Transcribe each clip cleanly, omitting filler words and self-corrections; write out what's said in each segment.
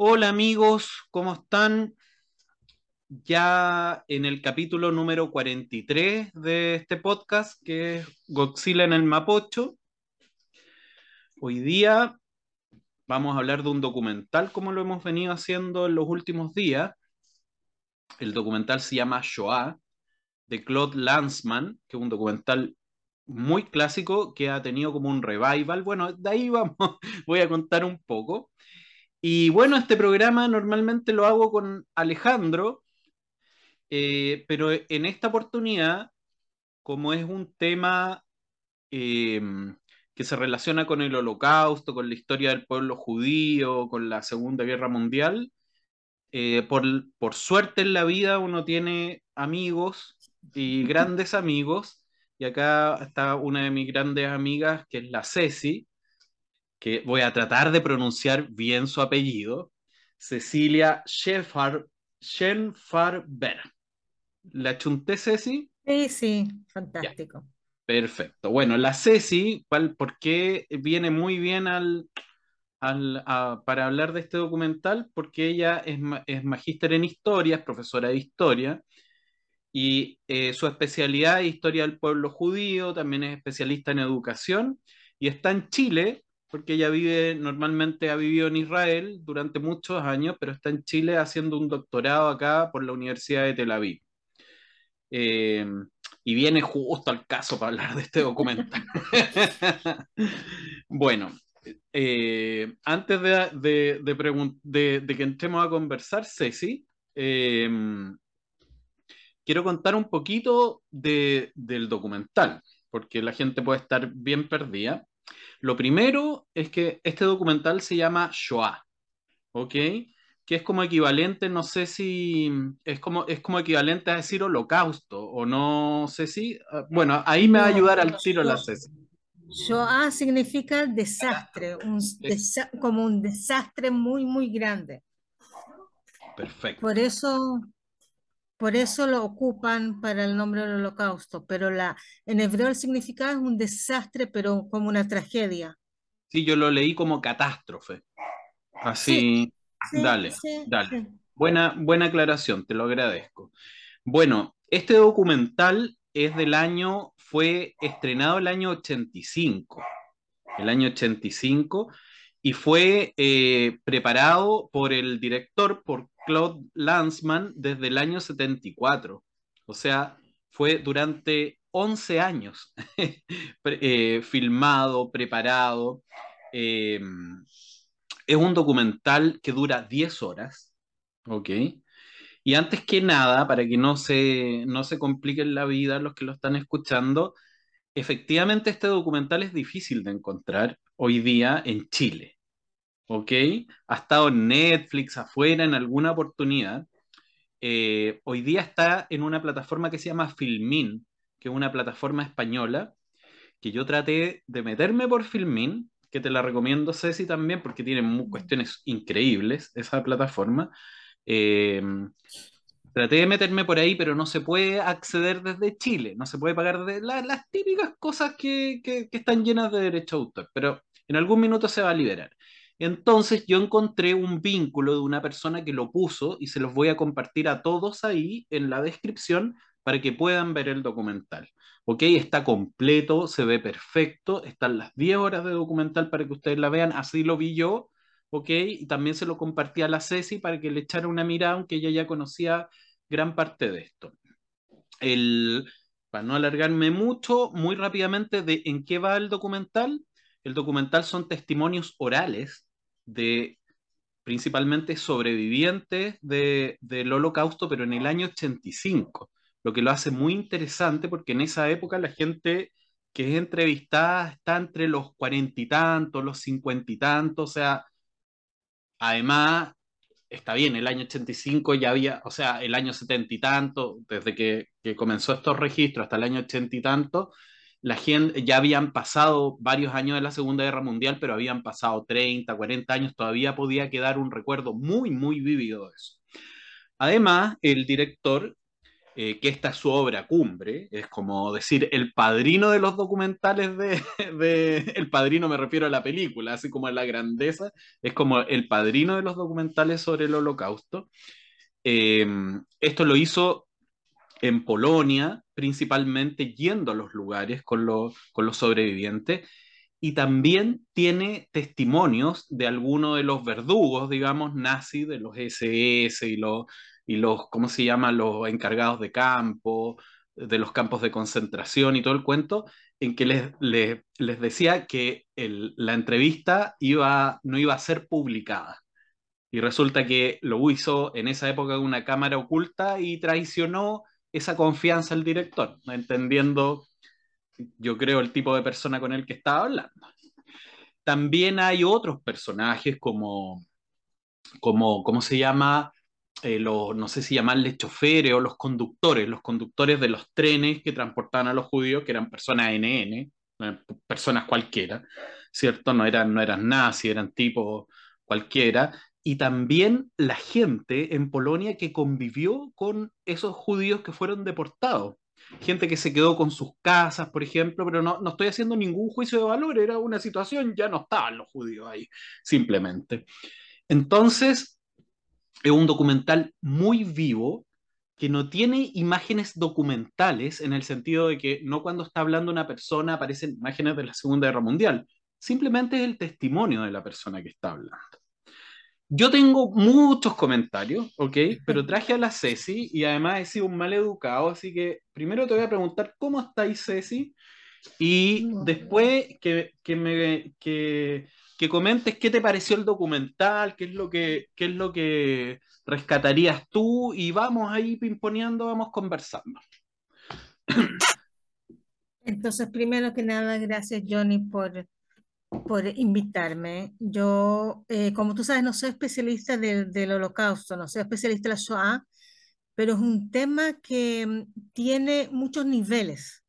Hola amigos, ¿cómo están? Ya en el capítulo número 43 de este podcast, que es Godzilla en el Mapocho. Hoy día vamos a hablar de un documental como lo hemos venido haciendo en los últimos días. El documental se llama Shoah, de Claude Lanzmann, que es un documental muy clásico que ha tenido como un revival. Bueno, de ahí vamos, voy a contar un poco. Y bueno, este programa normalmente lo hago con Alejandro. Pero en esta oportunidad, como es un tema eh, que se relaciona con el Holocausto, con la historia del pueblo judío, con la Segunda Guerra Mundial, por suerte en la vida uno tiene amigos y grandes amigos, y acá está una de mis grandes amigas, que es la Ceci, que voy a tratar de pronunciar bien su apellido, Cecilia Schenfarber. ¿La chunté, Ceci? Sí, sí, Ya, fantástico. perfecto. Bueno, la Ceci, ¿por qué viene muy bien para hablar de este documental? Porque ella es magíster en historia, es profesora de historia, y su especialidad es historia del pueblo judío, también es especialista en educación, y está en Chile, porque ella normalmente ha vivido en Israel durante muchos años, pero está en Chile haciendo un doctorado acá por la Universidad de Tel Aviv. Eh, y viene justo al caso para hablar de este documental. Bueno, antes de que entremos a conversar, Ceci, eh, quiero contar un poquito del documental, porque la gente puede estar bien perdida. Lo primero es que este documental se llama Shoah, ¿ok? Que es como equivalente, no sé si es como equivalente a decir holocausto, o no sé si, bueno, ahí me va a No, ayudar al tiro la yo, Ceci. Shoah significa desastre, Es como un desastre muy, muy grande. Por perfecto. eso, por eso lo ocupan para el nombre del holocausto, pero en hebreo el significado es un desastre, pero como una tragedia. Sí, yo lo leí como catástrofe. Sí, Así, sí, dale, sí, dale. sí. Buena aclaración, te lo agradezco. Bueno, este documental fue estrenado el año 85, el año 85, y fue preparado por el director, por Claude Lanzmann, desde el año 74. O sea, fue durante 11 años filmado, preparado. Eh, es un documental que dura 10 horas, ¿ok? Y antes que nada, para que no se compliquen la vida los que lo están escuchando, efectivamente este documental es difícil de encontrar hoy día en Chile, ¿ok? Ha estado en Netflix, afuera, en alguna oportunidad. Hoy día está en una plataforma que se llama Filmin, que es una plataforma española, que yo traté de meterme por Filmin, que te la recomiendo, Ceci, también, porque tiene cuestiones increíbles esa plataforma. Eh, Traté de meterme por ahí, pero no se puede acceder desde Chile, no se puede pagar las típicas cosas que están llenas de derecho de autor, pero en algún minuto se va a liberar. Entonces yo encontré un vínculo de una persona que lo puso y se los voy a compartir a todos ahí en la descripción para que puedan ver el documental. ¿Ok? Está completo, se ve perfecto, están las 10 horas de documental para que ustedes la vean, así lo vi yo. ¿Ok? Y también se lo compartí a la Ceci para que le echara una mirada, aunque ella ya conocía gran parte de esto. El, para no alargarme mucho, muy rápidamente de en qué va el documental. El documental son testimonios orales de principalmente sobrevivientes del Holocausto, pero en el año 85, lo que lo hace muy interesante porque en esa época la gente que es entrevistada está entre los cuarenta y tantos, los cincuenta y tantos, o sea, además está bien, el año 85 ya había, o sea, el año 70 y tanto, desde que comenzó estos registros hasta el año 80 y tanto, la gente ya habían pasado varios años de la Segunda Guerra Mundial, pero habían pasado 30, 40 años, todavía podía quedar un recuerdo muy, muy vívido de eso. Además, el director que esta es su obra cumbre, es como decir el padrino de los documentales el padrino me refiero a la película, así como a la grandeza, es como el padrino de los documentales sobre el Holocausto. Eh, Esto lo hizo en Polonia, principalmente yendo a los lugares con los sobrevivientes, y también tiene testimonios de algunos de los verdugos, digamos, nazis, de los SS y los, ¿cómo se llama?, los encargados de campo, de los campos de concentración y todo el cuento, en que les decía que la entrevista no iba a ser publicada. Y resulta que lo hizo en esa época con una cámara oculta y traicionó esa confianza al director, no entendiendo, yo creo, el tipo de persona con el que estaba hablando. También hay otros personajes ¿cómo se llama? No sé si llamarles choferes o los conductores de los trenes que transportaban a los judíos, que eran personas NN, personas cualquiera, ¿cierto? No eran nazis, eran tipos cualquiera. Y también la gente en Polonia que convivió con esos judíos que fueron deportados. Gente que se quedó con sus casas, por ejemplo, pero no estoy haciendo ningún juicio de valor, era una situación, ya no estaban los judíos ahí, simplemente. Entonces, es un documental muy vivo que no tiene imágenes documentales en el sentido de que no cuando está hablando una persona aparecen imágenes de la Segunda Guerra Mundial, simplemente es el testimonio de la persona que está hablando. Yo tengo muchos comentarios, ¿ok? Pero traje a la Ceci y además he sido un mal educado, así que primero te voy a preguntar cómo estáis, Ceci, y Muy bien. después que comentes qué te pareció el documental, qué es lo que rescatarías tú, y vamos ahí pimponeando, vamos conversando. Entonces, primero que nada, gracias Johnny por invitarme. Yo, como tú sabes, no soy especialista del Holocausto, no soy especialista de la Shoah, pero es un tema que tiene muchos niveles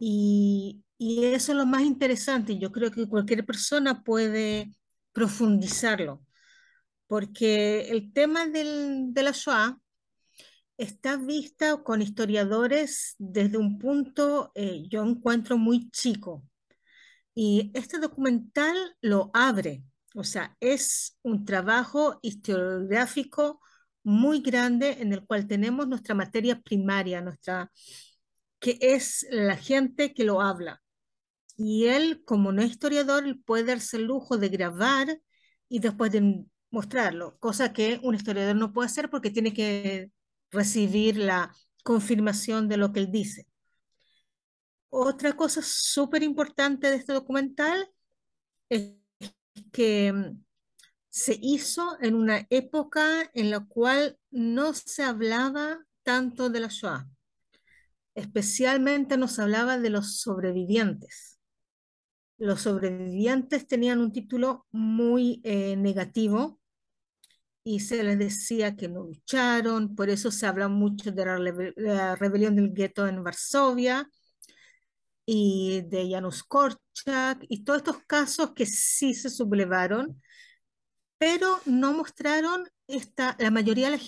y eso es lo más interesante. Yo creo que cualquier persona puede profundizarlo, porque el tema de la Shoah está vista con historiadores desde un punto, yo encuentro muy chico. Y este documental lo abre, o sea, es un trabajo historiográfico muy grande en el cual tenemos nuestra materia primaria, que es la gente que lo habla. Y él, como no es historiador, él puede darse el lujo de grabar y después de mostrarlo, cosa que un historiador no puede hacer porque tiene que recibir la confirmación de lo que él dice. Otra cosa súper importante de este documental es que se hizo en una época en la cual no se hablaba tanto de la Shoah, especialmente no se hablaba de los sobrevivientes. Los sobrevivientes tenían un título muy negativo y se les decía que no lucharon, por eso se habla mucho de la rebelión del gueto en Varsovia y de Janusz Korczak y todos estos casos que sí se sublevaron, pero no mostraron la mayoría de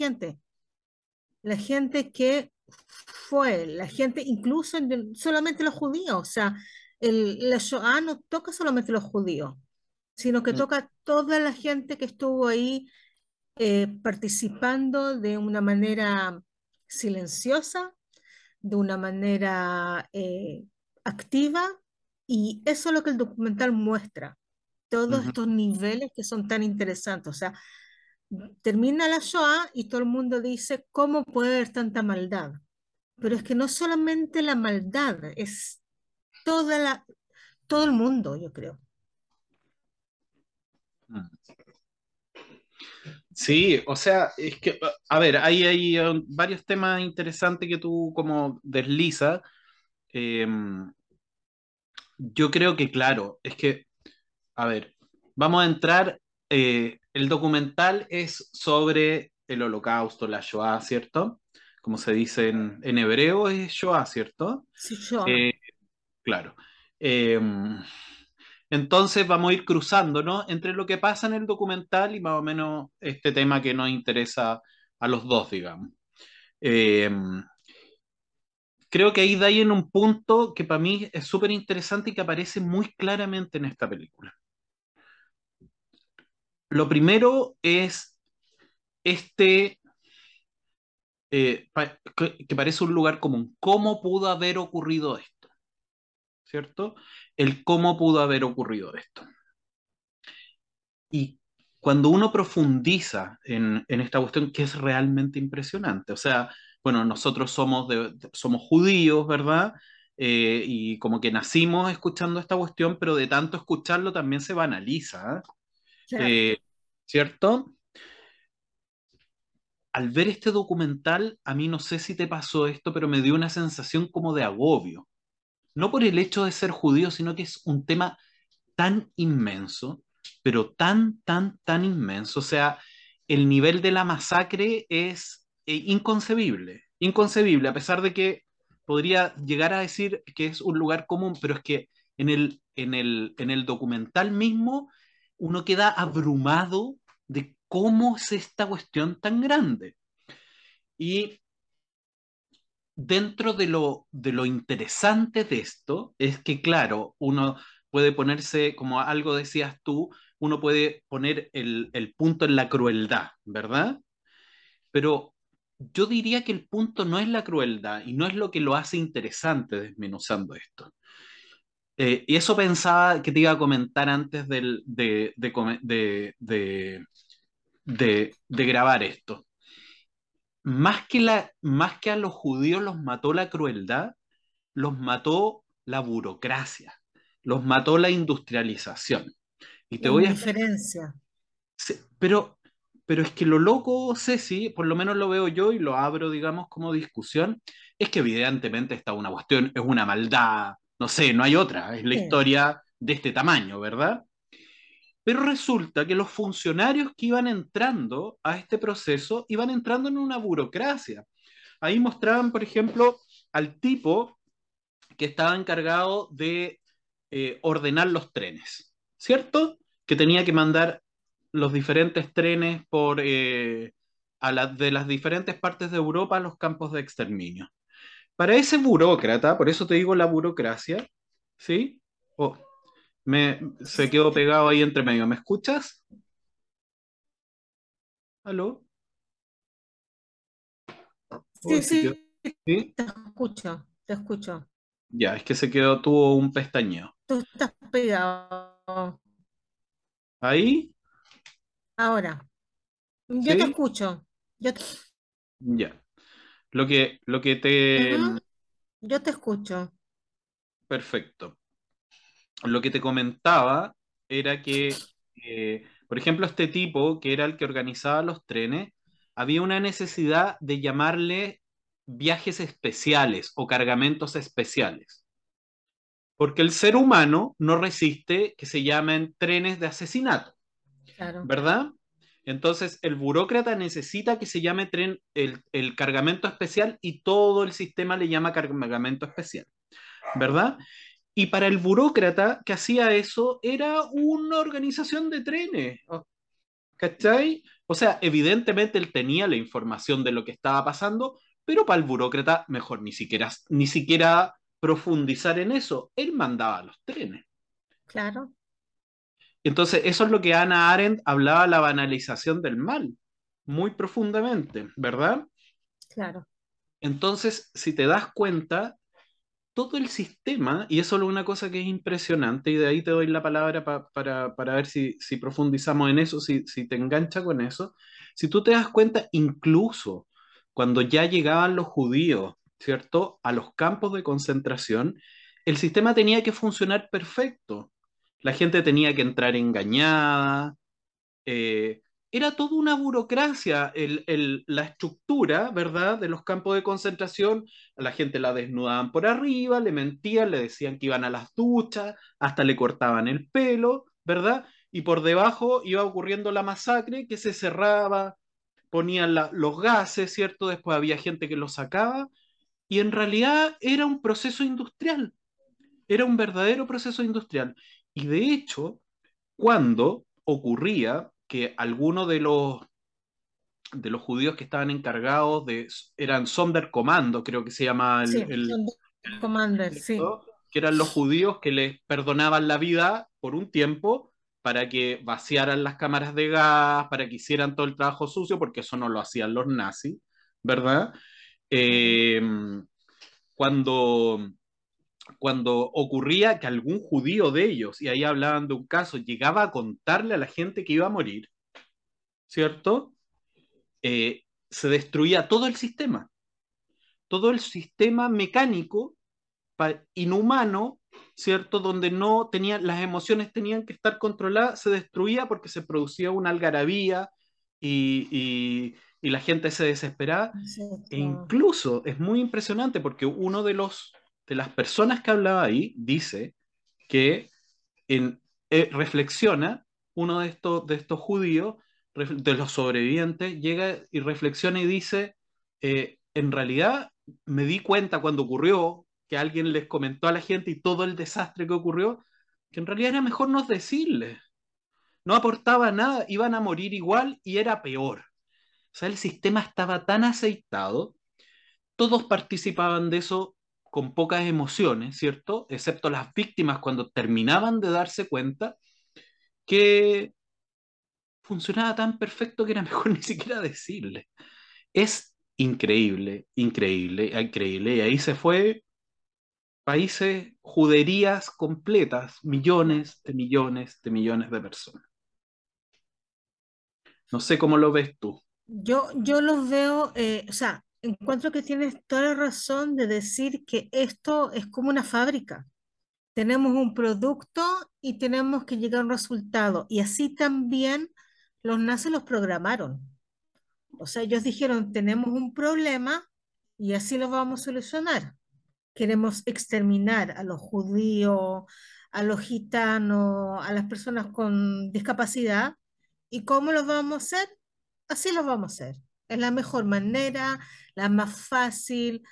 la gente que fue, la gente incluso solamente los judíos, o sea, la Shoah no toca solamente los judíos, sino que Mm, toca a toda la gente que estuvo ahí participando de una manera silenciosa, de una manera activa, y eso es lo que el documental muestra, todos ujú, estos niveles que son tan interesantes. O sea, termina la Shoah y todo el mundo dice, ¿cómo puede haber tanta maldad? Pero es que no solamente la maldad, es todo el mundo, yo creo. mm. Sí, o sea, es que, a ver, hay varios temas interesantes que tú como deslizas. Eh, yo creo que, claro, es que, a ver, vamos a entrar, el documental es sobre el Holocausto, la Shoah, ¿cierto? Como se dice en hebreo, es Shoah, ¿cierto? Sí, Shoah. Eh, claro. Eh, entonces vamos a ir cruzándonos entre lo que pasa en el documental y más o menos este tema que nos interesa a los dos, digamos. Eh, creo que ahí da ahí en un punto que para mí es súper interesante y que aparece muy claramente en esta película. Lo primero es este, que parece un lugar común. ¿Cómo pudo haber ocurrido esto? ¿Cierto? El cómo pudo haber ocurrido esto. Y cuando uno profundiza en esta cuestión, que es realmente impresionante, o sea, bueno, nosotros somos judíos, ¿verdad? Y como que nacimos escuchando esta cuestión, pero de tanto escucharlo también se banaliza, Claro. ¿eh? ¿Cierto? Al ver este documental, a mí no sé si te pasó esto, pero me dio una sensación como de agobio. No por el hecho de ser judío, sino que es un tema tan inmenso, pero tan inmenso. O sea, el nivel de la masacre es inconcebible, inconcebible, a pesar de que podría llegar a decir que es un lugar común, pero es que en el documental mismo uno queda abrumado de cómo es esta cuestión tan grande. Y dentro de lo interesante de esto es que, claro, uno puede ponerse, como algo decías tú, uno puede poner el punto en la crueldad, ¿verdad? Pero yo diría que el punto no es la crueldad y no es lo que lo hace interesante desmenuzando esto. Y eso pensaba que te iba a comentar antes de grabar esto. Más que a los judíos los mató la crueldad, los mató la burocracia, los mató la industrialización. Y te La voy a explicar. indiferencia. Sí, pero es que lo loco, Ceci, por lo menos lo veo yo y lo abro, digamos, como discusión, es que evidentemente esta una cuestión, es una maldad, no sé, no hay otra, es la Sí. historia de este tamaño, ¿verdad? Pero resulta que los funcionarios que iban entrando a este proceso iban entrando en una burocracia. Ahí mostraban, por ejemplo, al tipo que estaba encargado de ordenar los trenes, ¿cierto? Que tenía que mandar los diferentes trenes de las diferentes partes de Europa a los campos de exterminio. Para ese burócrata, por eso te digo la burocracia, ¿sí? Oh, se quedó pegado ahí entre medio. ¿Me escuchas? ¿Aló? Oh, Sí, se quedó. sí, ¿Sí? te escucho, te escucho. Ya, es que tuvo un pestañeo. Tú estás pegado. ¿Ahí? Ahora, yo te ¿Sí? escucho. Yo te, Ya. Lo que te... Ujú, yo te escucho. Perfecto. Lo que te comentaba era que, por ejemplo, este tipo, que era el que organizaba los trenes, había una necesidad de llamarle viajes especiales o cargamentos especiales, porque el ser humano no resiste que se llamen trenes de asesinato, Claro, ¿verdad? Entonces, el burócrata necesita que se llame tren el cargamento especial y todo el sistema le llama cargamento especial, ¿verdad? Y para el burócrata que hacía eso era una organización de trenes, ¿cachai? O sea, evidentemente él tenía la información de lo que estaba pasando, pero para el burócrata mejor ni siquiera profundizar en eso. Él mandaba los trenes. claro, Entonces, eso es lo que Hannah Arendt hablaba, la banalización del mal, muy profundamente, ¿verdad? claro. Entonces, si te das cuenta, todo el sistema, y eso es una cosa que es impresionante, y de ahí te doy la palabra para ver si profundizamos en eso, si te engancha con eso. Si tú te das cuenta, incluso cuando ya llegaban los judíos, ¿cierto?, a los campos de concentración, el sistema tenía que funcionar perfecto. La gente tenía que entrar engañada, eh, era toda una burocracia, la estructura, ¿verdad?, de los campos de concentración, a la gente la desnudaban por arriba, le mentían, le decían que iban a las duchas, hasta le cortaban el pelo, ¿verdad? Y por debajo iba ocurriendo la masacre que se cerraba, ponían los gases, ¿cierto? Después había gente que los sacaba, y en realidad era un proceso industrial, era un verdadero proceso industrial. Y de hecho, cuando ocurría que alguno de los judíos que estaban encargados eran Sonderkommando, creo que se llama Sí, son dos commanders, sí. ¿cierto? Que eran los judíos que les perdonaban la vida por un tiempo para que vaciaran las cámaras de gas, para que hicieran todo el trabajo sucio, porque eso no lo hacían los nazis, ¿verdad? Mm. Eh, cuando, cuando ocurría que algún judío de ellos, y ahí hablaban de un caso, llegaba a contarle a la gente que iba a morir, ¿cierto? Se destruía todo el sistema mecánico inhumano, ¿cierto? Donde no tenían, las emociones tenían que estar controladas, se destruía porque se producía una algarabía y la gente se desesperaba. E Exacto. incluso es muy impresionante porque uno de las personas que hablaba ahí dice que reflexiona, uno de estos judíos, de los sobrevivientes, llega y reflexiona y dice, en realidad me di cuenta cuando ocurrió, que alguien les comentó a la gente y todo el desastre que ocurrió, que en realidad era mejor no decirles, no aportaba nada, iban a morir igual y era peor. O sea, el sistema estaba tan aceitado, todos participaban de eso con pocas emociones, ¿cierto? Excepto las víctimas cuando terminaban de darse cuenta que funcionaba tan perfecto que era mejor ni siquiera decirle. Es increíble, increíble, increíble. Y ahí se fue países, juderías completas, millones de millones de millones de personas. No sé cómo lo ves tú. Yo los veo, o sea, encuentro que tienes toda la razón de decir que esto es como una fábrica. Tenemos un producto y tenemos que llegar a un resultado. Y así también los nazis los programaron. O sea, ellos dijeron, tenemos un problema y así lo vamos a solucionar. Queremos exterminar a los judíos, a los gitanos, a las personas con discapacidad. ¿Y cómo lo vamos a hacer? Así lo vamos a hacer. Es la mejor manera, la más fácil,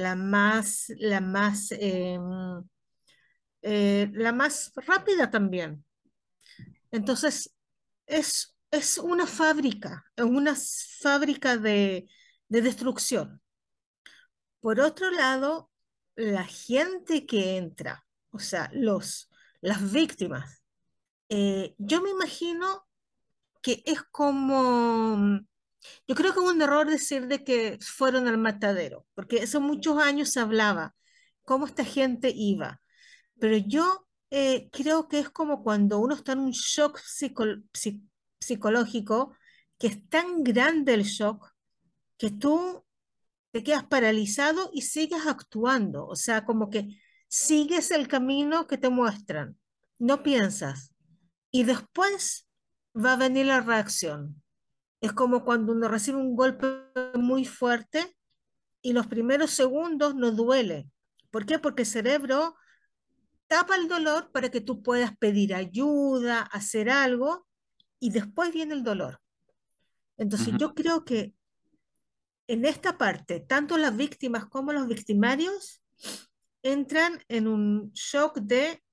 la más rápida también. Entonces, es una fábrica de destrucción. Por otro lado, la gente que entra, o sea, las víctimas, yo me imagino que es como, yo creo que es un error decir de que fueron al matadero, porque hace muchos años se hablaba cómo esta gente iba, pero yo creo que es como cuando uno está en un shock psicológico, que es tan grande el shock que tú te quedas paralizado y sigues actuando, o sea, como que sigues el camino que te muestran, no piensas, y después va a venir la reacción. Es como cuando uno recibe un golpe muy fuerte y los primeros segundos no duele. ¿Por qué? Porque el cerebro tapa el dolor para que tú puedas pedir ayuda, hacer algo, y después viene el dolor. Entonces Ujú, yo creo que en esta parte, tanto las víctimas como los victimarios entran en un shock de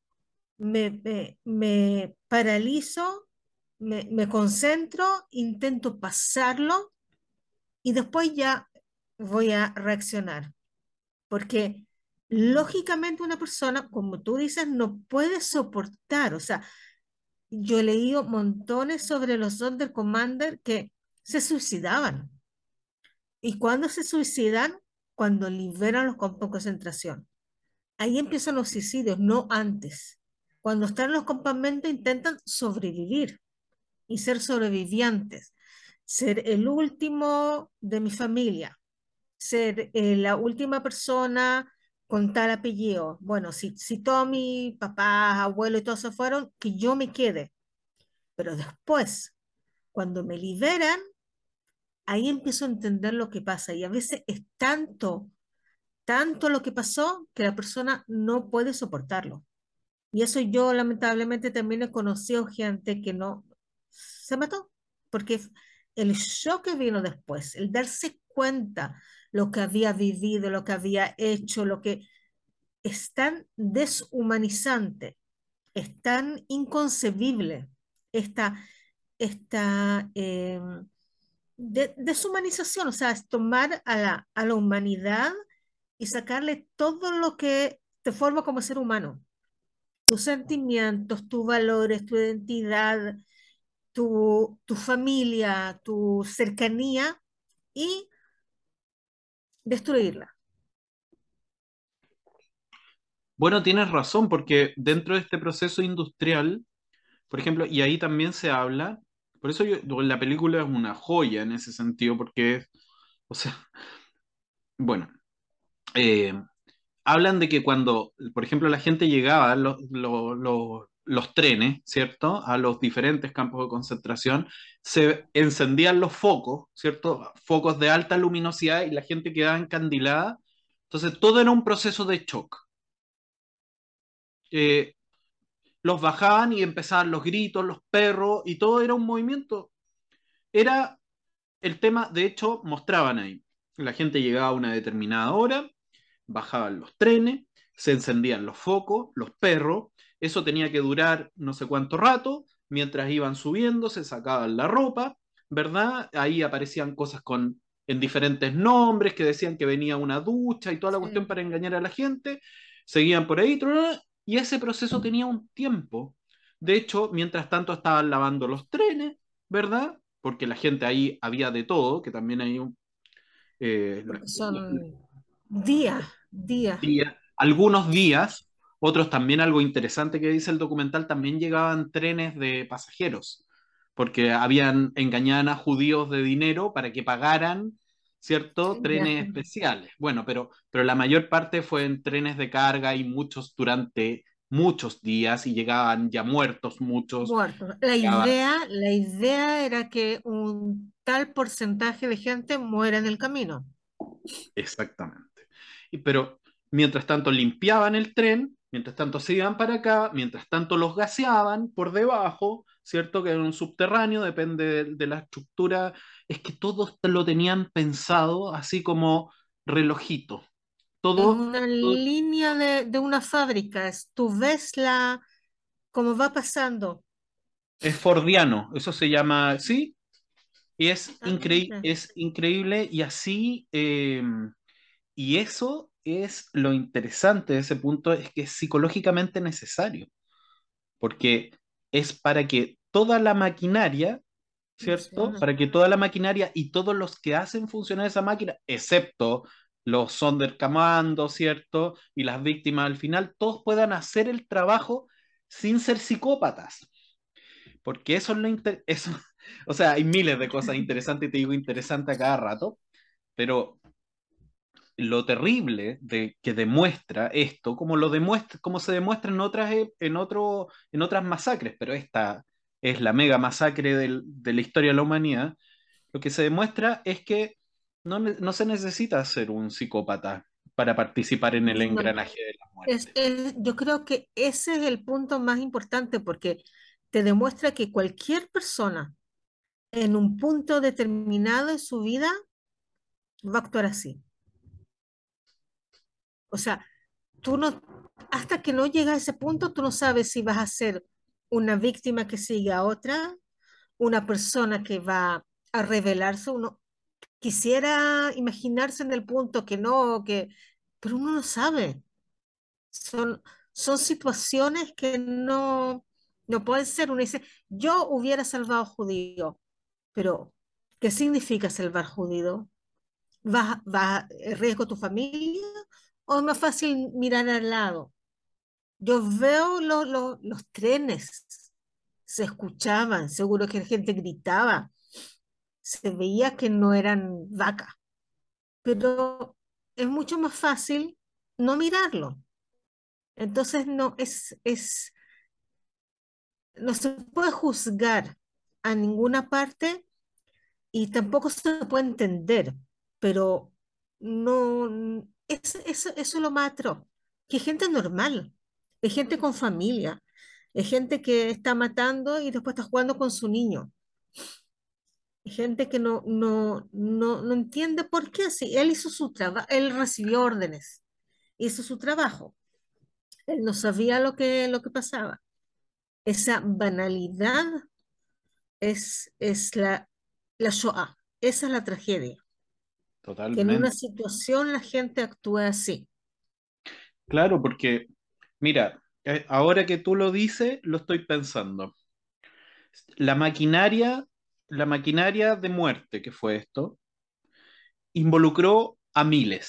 me paralizo, me concentro, intento pasarlo y después ya voy a reaccionar. Porque lógicamente una persona, como tú dices, no puede soportar. O sea, yo he leído montones sobre los Sonderkommander que se suicidaban. ¿Y cuando se suicidan? Cuando liberan los campos de concentración. Ahí empiezan los suicidios, no antes. Cuando están en los campamentos intentan sobrevivir y ser sobrevivientes, ser el último de mi familia, ser la última persona con tal apellido. Bueno, si todos mis papás, abuelos y todos se fueron, que yo me quede. Pero después, cuando me liberan, ahí empiezo a entender lo que pasa. Y a veces es tanto lo que pasó que la persona no puede soportarlo. Y eso yo lamentablemente también he conocido gente que no se mató, porque el shock que vino después, el darse cuenta lo que había vivido, lo que había hecho, lo que es tan deshumanizante, es tan inconcebible esta, esta deshumanización, o sea, es tomar a la humanidad y sacarle todo lo que te forma como ser humano, tus sentimientos, tus valores, tu identidad, tu familia, tu cercanía y destruirla. Bueno, tienes razón, porque dentro de este proceso industrial, por ejemplo, y ahí también se habla, por eso la película es una joya en ese sentido, porque es, o sea, bueno, eh, hablan de que cuando, por ejemplo, la gente llegaba, los trenes, ¿cierto? A los diferentes campos de concentración, se encendían los focos, ¿cierto? Focos de alta luminosidad y la gente quedaba encandilada. Entonces, todo era un proceso de shock. Eh, los bajaban y empezaban los gritos, los perros, y todo era un movimiento. Era el tema, de hecho, mostraban ahí. La gente llegaba a una determinada hora, bajaban los trenes, se encendían los focos, los perros, eso tenía que durar no sé cuánto rato, mientras iban subiendo, se sacaban la ropa, ¿verdad? Ahí aparecían cosas en diferentes nombres que decían que venía una ducha y toda la cuestión Sí. para engañar a la gente, seguían por ahí, y ese proceso tenía un tiempo. De hecho, mientras tanto estaban lavando los trenes, ¿verdad? Porque la gente ahí había de todo, que también hay Porque son días, días. algunos días, otros también algo interesante que dice el documental, también llegaban trenes de pasajeros, porque habían engañado a judíos de dinero para que pagaran, ¿cierto? Ya. Trenes especiales. Bueno, pero la mayor parte fue en trenes de carga y muchos durante muchos días y llegaban ya muertos muchos. Muertos. Llegaban- La idea era que un tal porcentaje de gente muera en el camino. Exactamente. Pero mientras tanto limpiaban el tren, mientras tanto se iban para acá, mientras tanto los gaseaban por debajo, ¿cierto? Que era un subterráneo, depende de la estructura. Es que todo esto lo tenían pensado así como relojito. Es Todo, una todo línea de una fábrica. Tú ves cómo va pasando. es fordiano, eso se llama, ¿sí? Y Totalmente. es increíble y así, y eso es lo interesante de ese punto, es que es psicológicamente necesario. Porque es para que toda la maquinaria, ¿cierto? Funciona. Para que toda la maquinaria y todos los que hacen funcionar esa máquina, excepto los sonderkommando, ¿cierto? Y las víctimas al final, todos puedan hacer el trabajo sin ser psicópatas. Porque eso es eso, o sea, hay miles de cosas interesantes y te digo interesante a cada rato, pero lo terrible de que demuestra esto, como lo demuestra, como se demuestra en otras, en otras masacres, pero esta es la mega masacre de la historia de la humanidad, lo que se demuestra es que no se necesita ser un psicópata para participar en el No, engranaje de la muerte. yo creo que ese es el punto más importante porque te demuestra que cualquier persona en un punto determinado de su vida va a actuar así. O sea, tú no, hasta que no llega a ese punto, tú no sabes si vas a ser una víctima que sigue a otra, una persona que va a rebelarse. Uno quisiera imaginarse en el punto que no, pero uno no sabe. Son, son situaciones que no pueden ser. Uno dice, yo hubiera salvado judío, pero ¿qué significa salvar judío? ¿Vas a riesgo tu familia o es más fácil mirar al lado? Yo veo los trenes, se escuchaban, seguro que la gente gritaba, se veía que no eran vacas, pero es mucho más fácil no mirarlo. Entonces no se puede juzgar a ninguna parte y tampoco se puede entender, pero no, eso es lo más atroz, que hay gente normal, hay gente con familia, hay gente que está matando y después está jugando con su niño, hay gente que no entiende por qué así, él hizo su trabajo, él recibió órdenes, hizo su trabajo, él no sabía lo que pasaba. Esa banalidad es la Shoah. esa es la tragedia, que en una Totalmente. situación la gente actúe así. Claro, porque, mira, ahora que tú lo dices, lo estoy pensando. La maquinaria, la maquinaria de muerte que fue esto, involucró a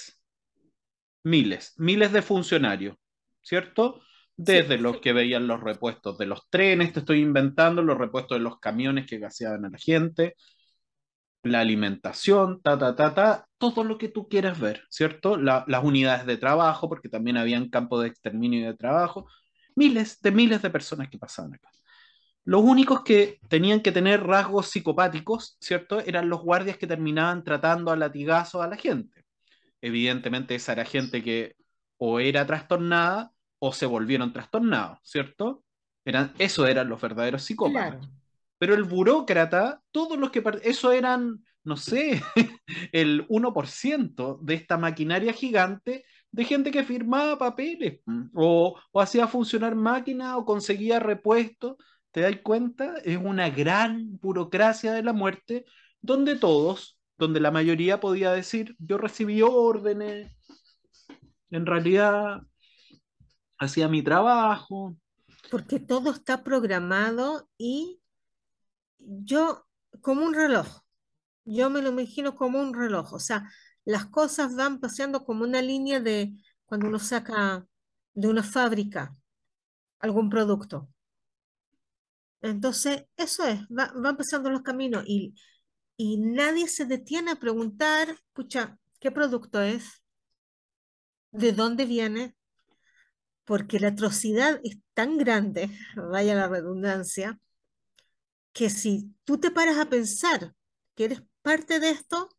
miles de funcionarios, ¿cierto? Sí, Desde los que veían los repuestos de los trenes, te estoy inventando, los repuestos de los camiones que gaseaban a la gente, la alimentación, todo lo que tú quieras ver, ¿cierto? Las unidades de trabajo, porque también habían campos de exterminio y de trabajo, miles de personas que pasaban acá. Los únicos que tenían que tener rasgos psicopáticos, ¿cierto? Eran los guardias que terminaban tratando a latigazos a la gente. Evidentemente esa era gente que o era trastornada o se volvieron trastornados, ¿cierto? Esos eran los verdaderos psicópatas. claro. Pero el burócrata, todos los que... Eso eran, no sé, el 1% de esta maquinaria gigante de gente que firmaba papeles o hacía funcionar máquinas o conseguía repuestos. ¿Te das cuenta? Es una gran burocracia de la muerte donde todos, donde la mayoría podía decir, yo recibí órdenes, en realidad hacía mi trabajo. Porque todo está programado y yo, como un reloj, yo me lo imagino como un reloj, o sea, las cosas van paseando como una línea de cuando uno saca de una fábrica algún producto. Entonces, eso es, van pasando los caminos y nadie se detiene a preguntar, pucha, ¿qué producto es? ¿De dónde viene? Porque la atrocidad es tan grande, vaya la redundancia, que si tú te paras a pensar que eres parte de esto,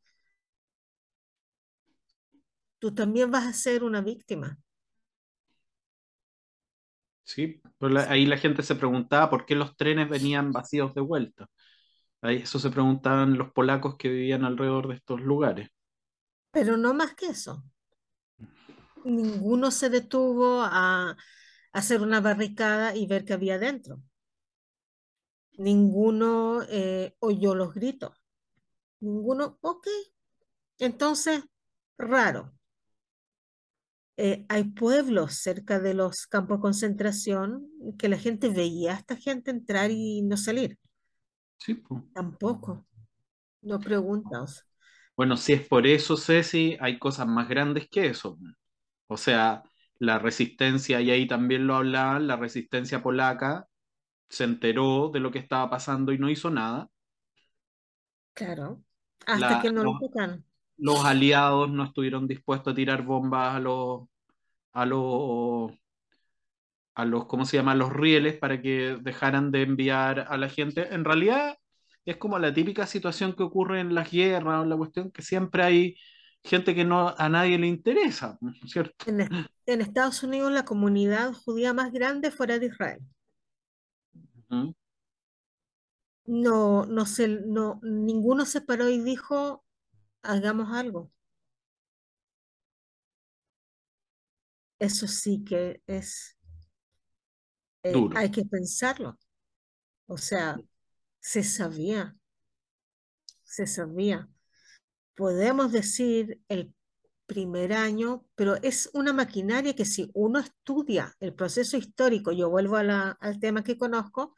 tú también vas a ser una víctima. ¿Sí? Pues ahí la gente se preguntaba por qué los trenes venían vacíos de vuelta. Ahí eso se preguntaban los polacos que vivían alrededor de estos lugares. Pero no más que eso. Ninguno se detuvo a hacer una barricada y ver qué había dentro. Ninguno oyó los gritos. Ninguno, ok. Entonces, raro. Hay pueblos cerca de los campos de concentración que la gente veía a esta gente entrar y no salir. Sí, pues. Tampoco. No preguntas. Bueno, si es por eso, Ceci, hay cosas más grandes que eso. O sea, la resistencia, y ahí también lo hablaban, la resistencia polaca se enteró de lo que estaba pasando y no hizo nada. Claro. Hasta La- que no lo los, tocan. los aliados no estuvieron dispuestos a tirar bombas a los, ¿cómo se llama? A los rieles para que dejaran de enviar a la gente. En realidad es como la típica situación que ocurre en las guerras o la cuestión que siempre hay gente que no a nadie le interesa, ¿cierto? En Estados Unidos, la comunidad judía más grande fuera de Israel. Ujú. No, ninguno se paró y dijo, hagamos algo. Eso sí que es, Duro. hay que pensarlo. O sea, se sabía, se sabía. Podemos decir el primer año, pero es una maquinaria que si uno estudia el proceso histórico, yo vuelvo a al tema que conozco,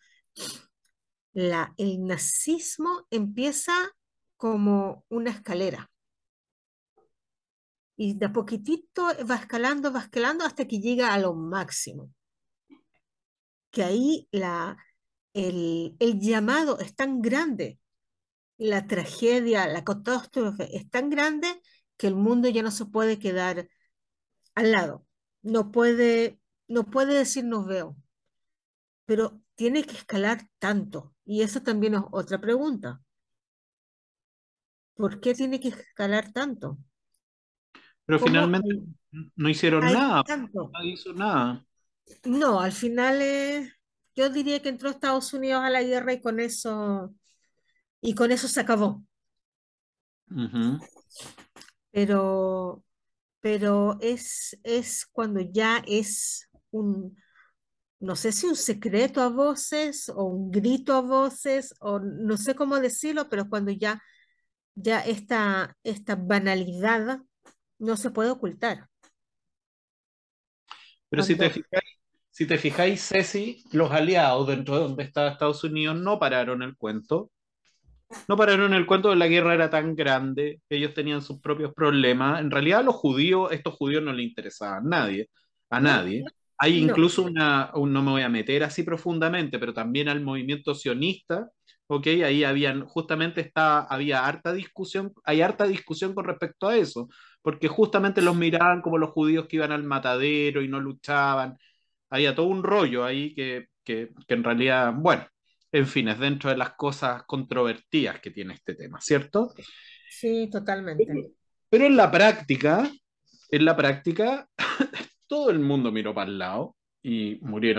el nazismo empieza como una escalera y de a poquitito va escalando hasta que llega a lo máximo, que ahí el llamado es tan grande, la tragedia, la catástrofe es tan grande que el mundo ya no se puede quedar al lado, no puede decir no veo, pero tiene que escalar tanto. Y eso también es otra pregunta. ¿Por qué tiene que escalar tanto? Pero ¿Cómo finalmente no hicieron hay nada, tanto? nadie hizo nada. No, al final yo diría que entró Estados Unidos a la guerra y con eso se acabó. Ujú. Pero, pero es cuando ya es no sé si un secreto a voces o un grito a voces o no sé cómo decirlo, pero cuando ya ya esta banalidad no se puede ocultar. Pero Cuando, si te fijáis, Ceci, los aliados dentro de donde estaba Estados Unidos no pararon el cuento. No pararon el cuento de la guerra era tan grande, ellos tenían sus propios problemas. En realidad, los judíos, estos judíos no le interesaban a no, nadie. Hay no, incluso no me voy a meter así profundamente, pero también al movimiento sionista, ¿ok? Ahí justamente había harta discusión, hay harta discusión con respecto a eso, porque justamente los miraban como los judíos que iban al matadero y no luchaban. Había todo un rollo ahí que en realidad, bueno, en fin, es dentro de las cosas controvertidas que tiene este tema, ¿cierto? sí, totalmente. Pero en la práctica, todo el mundo miró para el lado y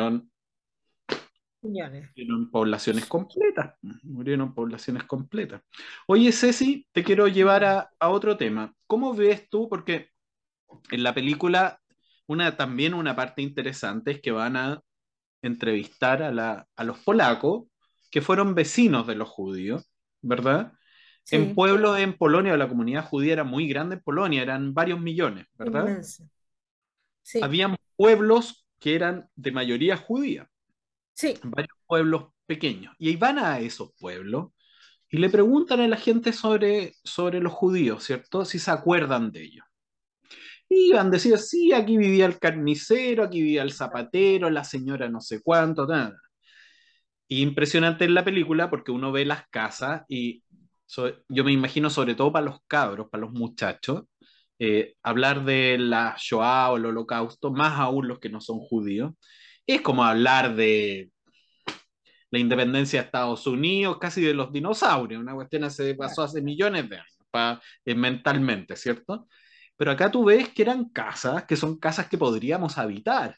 Millones. murieron poblaciones completas. Murieron poblaciones completas. Oye, Ceci, te quiero llevar Dígame. a otro tema. ¿Cómo ves tú? Porque en la película, también una parte interesante es que van a entrevistar a los polacos que fueron vecinos de los judíos, ¿verdad? En Sí, pueblos en Polonia, la comunidad judía era muy grande en Polonia, eran varios millones, ¿verdad? inmenso. Sí, Habían pueblos que eran de mayoría judía, sí. varios pueblos pequeños. Y ahí van a esos pueblos y le preguntan a la gente sobre los judíos, ¿cierto? Si se acuerdan de ellos. Y han decidido, sí, aquí vivía el carnicero, aquí vivía el zapatero, la señora no sé cuánto, nada. Y impresionante en la película porque uno ve las casas y yo me imagino sobre todo para los cabros, para los muchachos, hablar de la Shoah o el Holocausto, más aún los que no son judíos, es como hablar de la independencia de Estados Unidos, casi de los dinosaurios, una cuestión se pasó Claro. hace millones de años, mentalmente, ¿cierto? Pero acá tú ves que eran casas, que son casas que podríamos habitar,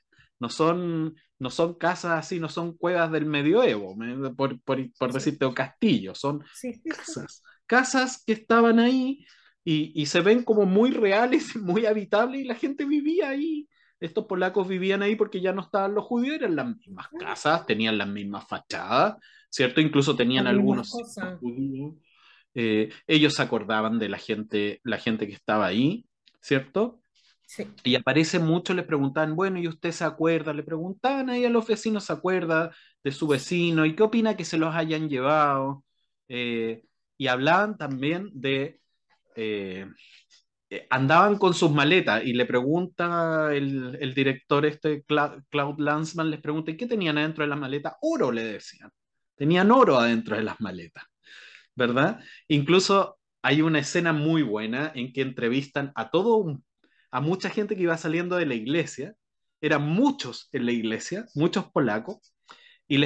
no son casas así, no son cuevas del medioevo, por Sí, decirte, o castillos, son sí, sí, sí. casas que estaban ahí y se ven como muy reales, muy habitables y la gente vivía ahí. Estos polacos vivían ahí porque ya no estaban los judíos, eran las mismas Ujú. casas, tenían las mismas fachadas, ¿cierto? Incluso tenían Las mismas algunos signos cosas. judíos. Ellos se acordaban de la gente que estaba ahí, ¿cierto? Sí. Y aparece mucho, les preguntaban, bueno, ¿y usted se acuerda? Le preguntaban ahí a los vecinos, ¿se acuerda de su vecino? ¿Y qué opina que se los hayan llevado? Eh, y hablaban también eh, andaban con sus maletas y le pregunta el director Claude Lanzmann, les pregunta, ¿y qué tenían adentro de las maletas? Oro, le decían. Tenían oro adentro de las maletas, ¿verdad? Incluso hay una escena muy buena en que entrevistan a mucha gente que iba saliendo de la iglesia, eran muchos en la iglesia, muchos polacos, y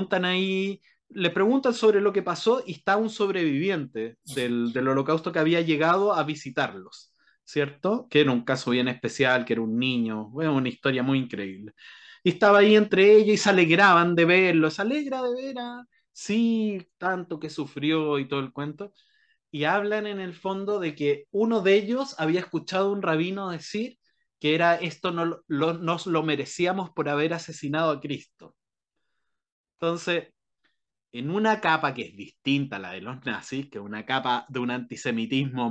le preguntan sobre lo que pasó y está un sobreviviente del holocausto que había llegado a visitarlos, ¿cierto? Que era un caso bien especial, que era un niño, bueno, una historia muy increíble. Y estaba ahí entre ellos y se alegraban de verlo, se alegra de ver sí, tanto que sufrió y todo el cuento. Y hablan en el fondo de que uno de ellos había escuchado a un rabino decir que era esto nos lo merecíamos por haber asesinado a Cristo. Entonces, en una capa que es distinta a la de los nazis, que es una capa de un antisemitismo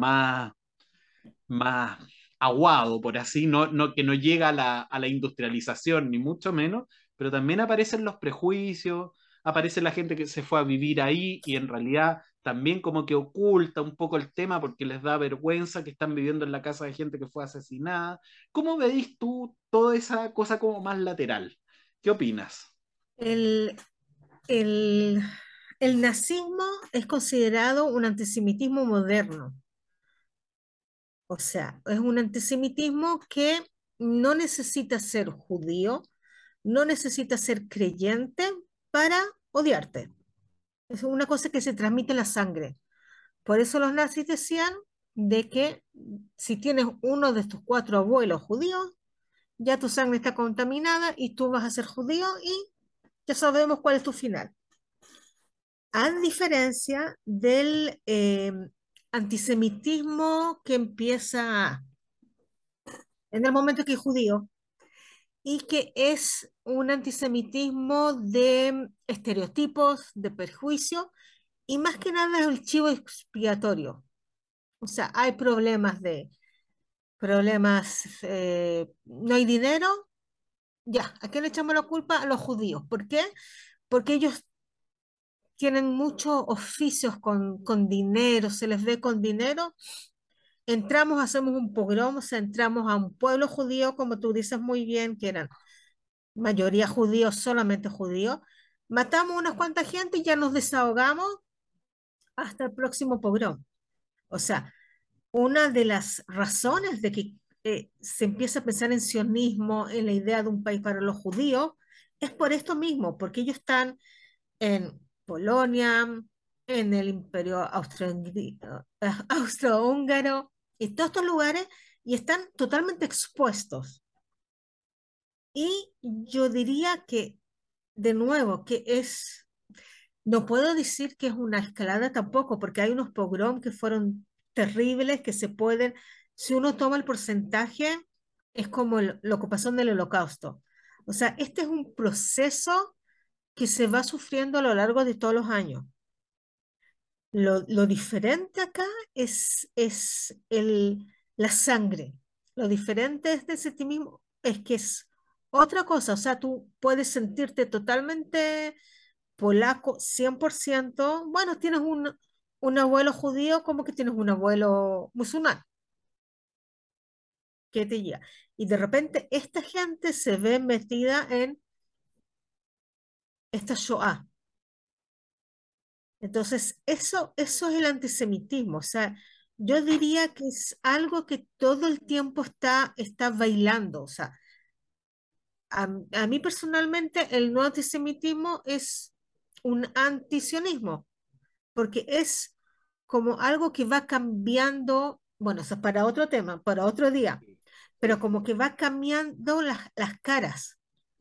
más aguado, por así, que no llega a la industrialización, ni mucho menos, pero también aparecen los prejuicios, aparece la gente que se fue a vivir ahí y en realidad también como que oculta un poco el tema porque les da vergüenza que están viviendo en la casa de gente que fue asesinada. ¿Cómo veis tú toda esa cosa como más lateral? ¿Qué opinas? El, el, el nazismo es considerado un antisemitismo moderno. O sea, es un antisemitismo que no necesita ser judío, no necesita ser creyente para odiarte. Es una cosa que se transmite en la sangre. Por eso los nazis decían de que si tienes uno de tus cuatro abuelos judíos, ya tu sangre está contaminada y tú vas a ser judío y ya sabemos cuál es tu final. A diferencia del antisemitismo que empieza en el momento que es judío y que es un antisemitismo de estereotipos, de perjuicio y más que nada es el chivo expiatorio. O sea, hay problemas, no hay dinero, ya, ¿a quién le echamos la culpa? A los judíos. ¿Por qué? Porque ellos tienen muchos oficios con dinero, se les ve con dinero. Entramos, hacemos un pogrom, o sea, entramos a un pueblo judío, como tú dices muy bien, que eran mayoría judíos, solamente judíos. Matamos unas cuantas gente y ya nos desahogamos hasta el próximo pogrom. O sea, una de las razones de que se empieza a pensar en sionismo, en la idea de un país para los judíos, es por esto mismo, porque ellos están en Polonia, en el Imperio Austrohúngaro, y todos estos lugares, y están totalmente expuestos. Y yo diría que, de nuevo, no puedo decir que es una escalada tampoco, porque hay unos pogroms que fueron terribles, que se pueden, si uno toma el porcentaje, es como lo que pasó en el Holocausto. O sea, este es un proceso que se va sufriendo a lo largo de todos los años. Lo diferente acá es la sangre. Lo diferente es de ese ti mismo, es que es otra cosa. O sea, tú puedes sentirte totalmente polaco 100%. Bueno, tienes un abuelo judío como que tienes un abuelo musulmán que te guía. Y de repente esta gente se ve metida en esta Shoah. Entonces, eso es el antisemitismo. O sea, yo diría que es algo que todo el tiempo está bailando. O sea, a mí personalmente el no antisemitismo es un antisionismo, porque es como algo que va cambiando, bueno, eso es para otro tema, para otro día, pero como que va cambiando las caras.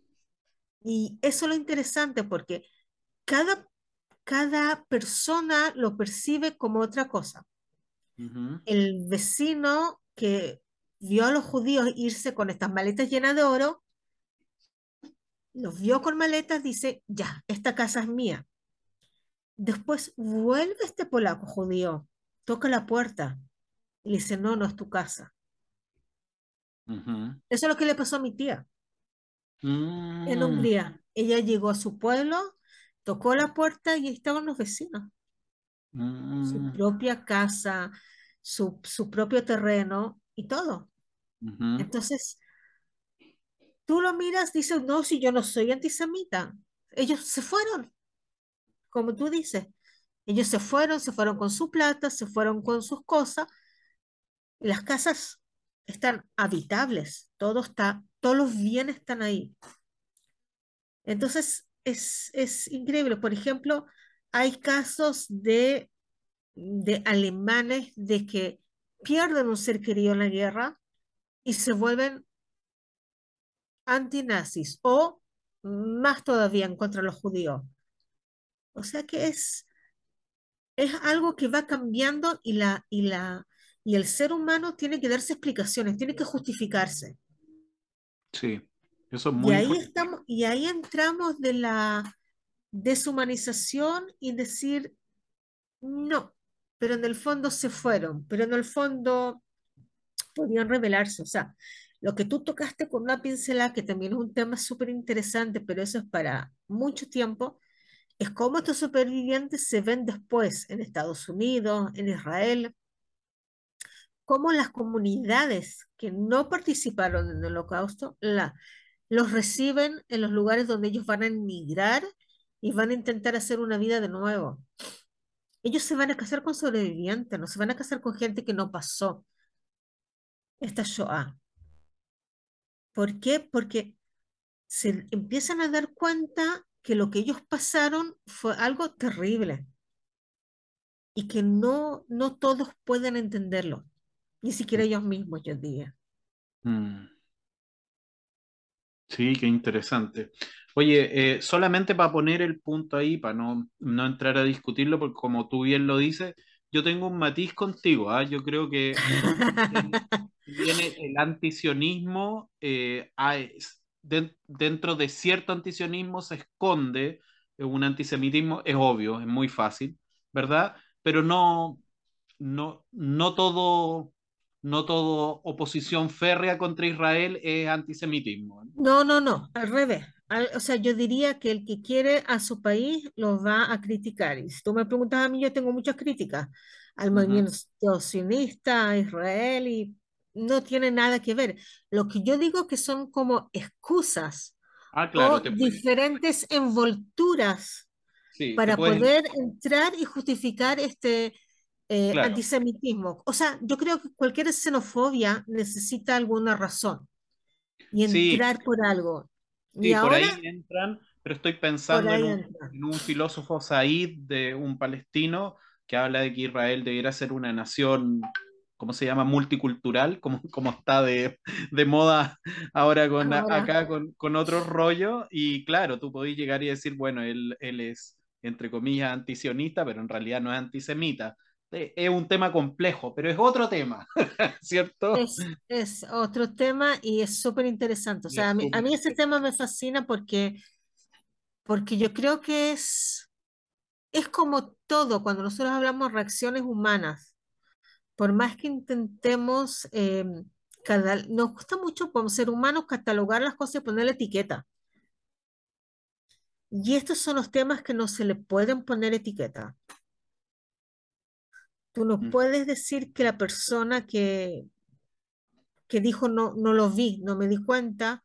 Y eso es lo interesante, porque cada, cada persona lo percibe como otra cosa. Ujú. El vecino que vio a los judíos irse con estas maletas llenas de oro, los vio con maletas, dice, ya, esta casa es mía. Después vuelve este polaco judío, toca la puerta y le dice, no, no es tu casa. Ujú. Eso es lo que le pasó a mi tía en Mm, Hungría. Ella llegó a su pueblo, tocó la puerta y ahí estaban los vecinos. Su mm, propia casa, su propio terreno y todo. ujú. Entonces, tú lo miras, dices, no, si yo no soy antisemita. Ellos se fueron, como tú dices. Ellos se fueron con su plata, se fueron con sus cosas. Las casas están habitables, todos los bienes están ahí. Entonces, es increíble. Por ejemplo, hay casos de alemanes de que pierden un ser querido en la guerra y se vuelven antinazis o más todavía en contra de los judíos. O sea que es algo que va cambiando y el ser humano tiene que darse explicaciones, tiene que justificarse. Sí, eso es Y muy ahí importante. estamos, y ahí entramos de la deshumanización y decir no, pero en el fondo se fueron, pero en el fondo podían rebelarse. O sea, lo que tú tocaste con una pincelada, que también es un tema súper interesante, pero eso es para mucho tiempo, es cómo estos supervivientes se ven después en Estados Unidos, en Israel, cómo las comunidades que no participaron en el Holocausto los reciben en los lugares donde ellos van a emigrar y van a intentar hacer una vida de nuevo. Ellos se van a casar con sobrevivientes, no se van a casar con gente que no pasó esta Shoah. ¿Por qué? Porque se empiezan a dar cuenta que lo que ellos pasaron fue algo terrible y que no todos pueden entenderlo, ni siquiera ellos mismos, yo diría. Mm, sí, qué interesante. Oye, solamente para poner el punto ahí, para no entrar a discutirlo, porque como tú bien lo dices, yo tengo un matiz contigo, ¿ah? Yo creo que bien, bien el antisionismo, dentro de cierto antisionismo se esconde un antisemitismo, es obvio, es muy fácil, ¿verdad? Pero no. no todo, no todo oposición férrea contra Israel es antisemitismo. No, no, no, al revés. O sea, yo diría que el que quiere a su país lo va a criticar. Y si tú me preguntas a mí, yo tengo muchas críticas al Ujú. movimiento sionista, a Israel, y no tiene nada que ver. Lo que yo digo que son como excusas Ah, claro, o diferentes envolturas sí, te para puedes, poder entrar y justificar este claro, antisemitismo. O sea, yo creo que cualquier xenofobia necesita alguna razón y sí, entrar por algo. Y sí, por ahora, ahí entran, pero estoy por pensando ahí entra. en un filósofo Said, de un palestino, que habla de que Israel debiera ser una nación, ¿cómo se llama? Multicultural, como está de moda ahora Ahora, acá con otros rollos. Y claro, tú podés llegar y decir, bueno, él es, entre comillas, antisionista, pero en realidad no es antisemita. Es un tema complejo, pero es otro tema, ¿cierto? es otro tema y es súper interesante. O Y sea, es a súper mí ese tema interesante. me fascina porque yo creo que es como todo, cuando nosotros hablamos de reacciones humanas, por más que intentemos, nos gusta mucho como ser humanos catalogar las cosas y ponerle etiqueta. Y estos son los temas que no se le pueden poner etiqueta. Tú no Mm, puedes decir que la persona que dijo no, no lo vi, no me di cuenta,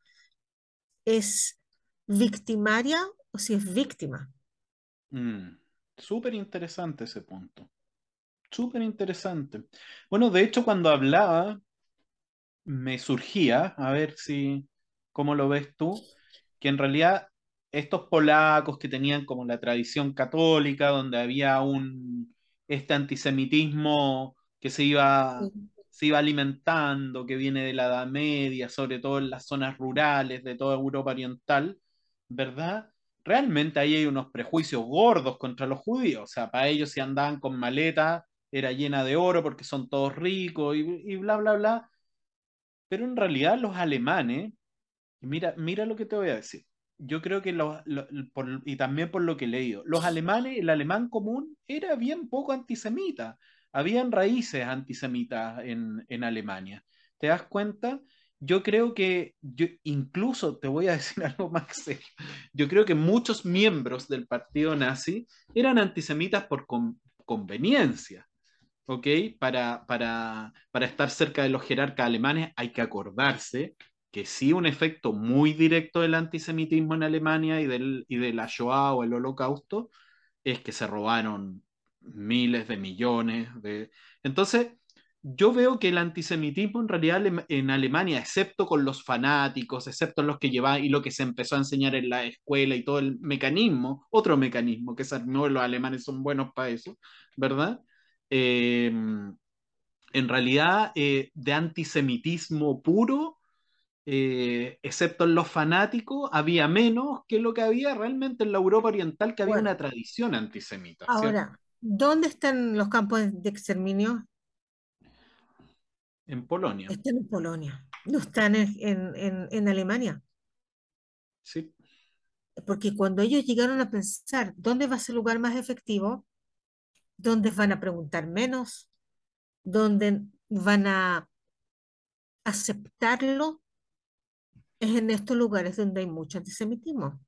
es victimaria o si es víctima. mm. Súper interesante ese punto. Súper interesante. Bueno, de hecho, cuando hablaba, me surgía, a ver si, cómo lo ves tú, que en realidad estos polacos que tenían como la tradición católica, donde había este antisemitismo que Sí. se iba alimentando, que viene de la Edad Media, sobre todo en las zonas rurales de toda Europa Oriental, ¿verdad? Realmente ahí hay unos prejuicios gordos contra los judíos, o sea, para ellos si andaban con maleta era llena de oro porque son todos ricos y bla, bla, bla. Pero en realidad los alemanes, mira lo que te voy a decir. Yo creo que y también por lo que he leído, los alemanes, el alemán común era bien poco antisemita. Habían raíces antisemitas en Alemania. ¿Te das cuenta? Yo creo que, yo incluso te voy a decir algo más serio. Yo creo que muchos miembros del partido nazi eran antisemitas por conveniencia. ¿Ok? Para estar cerca de los jerarcas alemanes hay que acordarse que sí un efecto muy directo del antisemitismo en Alemania y de la Shoah o el Holocausto es que se robaron miles de millones de... Entonces, yo veo que el antisemitismo en realidad en Alemania, excepto con los fanáticos, excepto en los que llevaban y lo que se empezó a enseñar en la escuela y todo el mecanismo, otro mecanismo que se armó, los alemanes son buenos para eso, ¿verdad? Eh, en realidad, de antisemitismo puro, excepto en los fanáticos, había menos que lo que había realmente en la Europa Oriental, que había Bueno, una tradición antisemita, ¿cierto? ahora, ¿dónde están los campos de exterminio? En Polonia, Están en Polonia, no están en Alemania. sí. Porque cuando ellos llegaron a pensar dónde va a ser el lugar más efectivo, dónde van a preguntar menos, dónde van a aceptarlo, es en estos lugares donde hay mucho antisemitismo.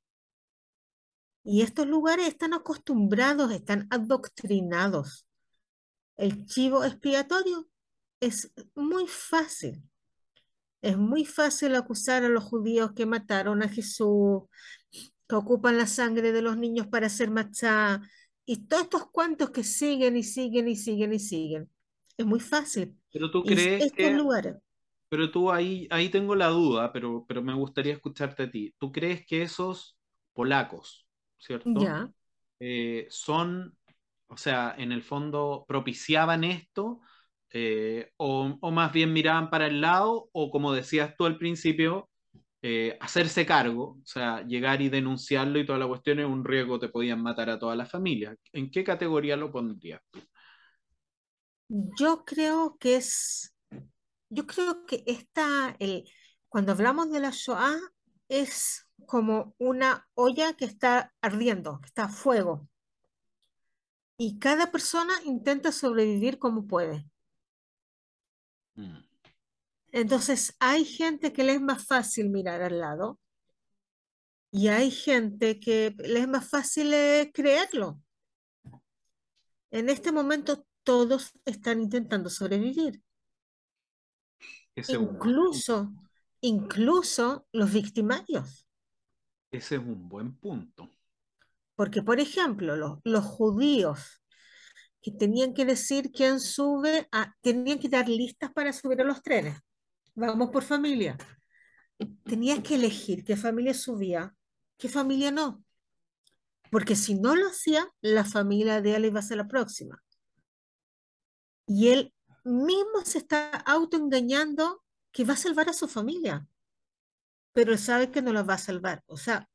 Y estos lugares están acostumbrados, están adoctrinados. El chivo expiatorio es muy fácil. Es muy fácil acusar a los judíos que mataron a Jesús, que ocupan la sangre de los niños para hacer matzá, y todos estos cuantos que siguen y siguen y siguen y siguen. Es muy fácil. Pero tú Y crees estos lugares, pero tú ahí tengo la duda, pero me gustaría escucharte a ti. ¿Tú crees que esos polacos, ¿cierto? ya, Son, o sea, en el fondo propiciaban esto, o más bien miraban para el lado, o como decías tú al principio, hacerse cargo, o sea, llegar y denunciarlo y toda la cuestión es un riesgo, te podían matar a toda la familia. ¿En qué categoría lo pondrías tú? yo creo que yo creo que cuando hablamos de la Shoah, es como una olla que está ardiendo, que está a fuego. y cada persona intenta sobrevivir como puede. mm. Entonces, hay gente que le es más fácil mirar al lado y hay gente que le es más fácil creerlo. En este momento todos están intentando sobrevivir, Ese es un buen punto. incluso, incluso los victimarios. Ese es un buen punto. Porque, por ejemplo, los judíos que tenían que decir quién sube, tenían que dar listas para subir a los trenes. Vamos por familia. Tenías que elegir qué familia subía, qué familia no. Porque si no lo hacía, la familia de él iba a ser la próxima. Y él mismo se está autoengañando que va a salvar a su familia, pero él sabe que no la va a salvar. O sea,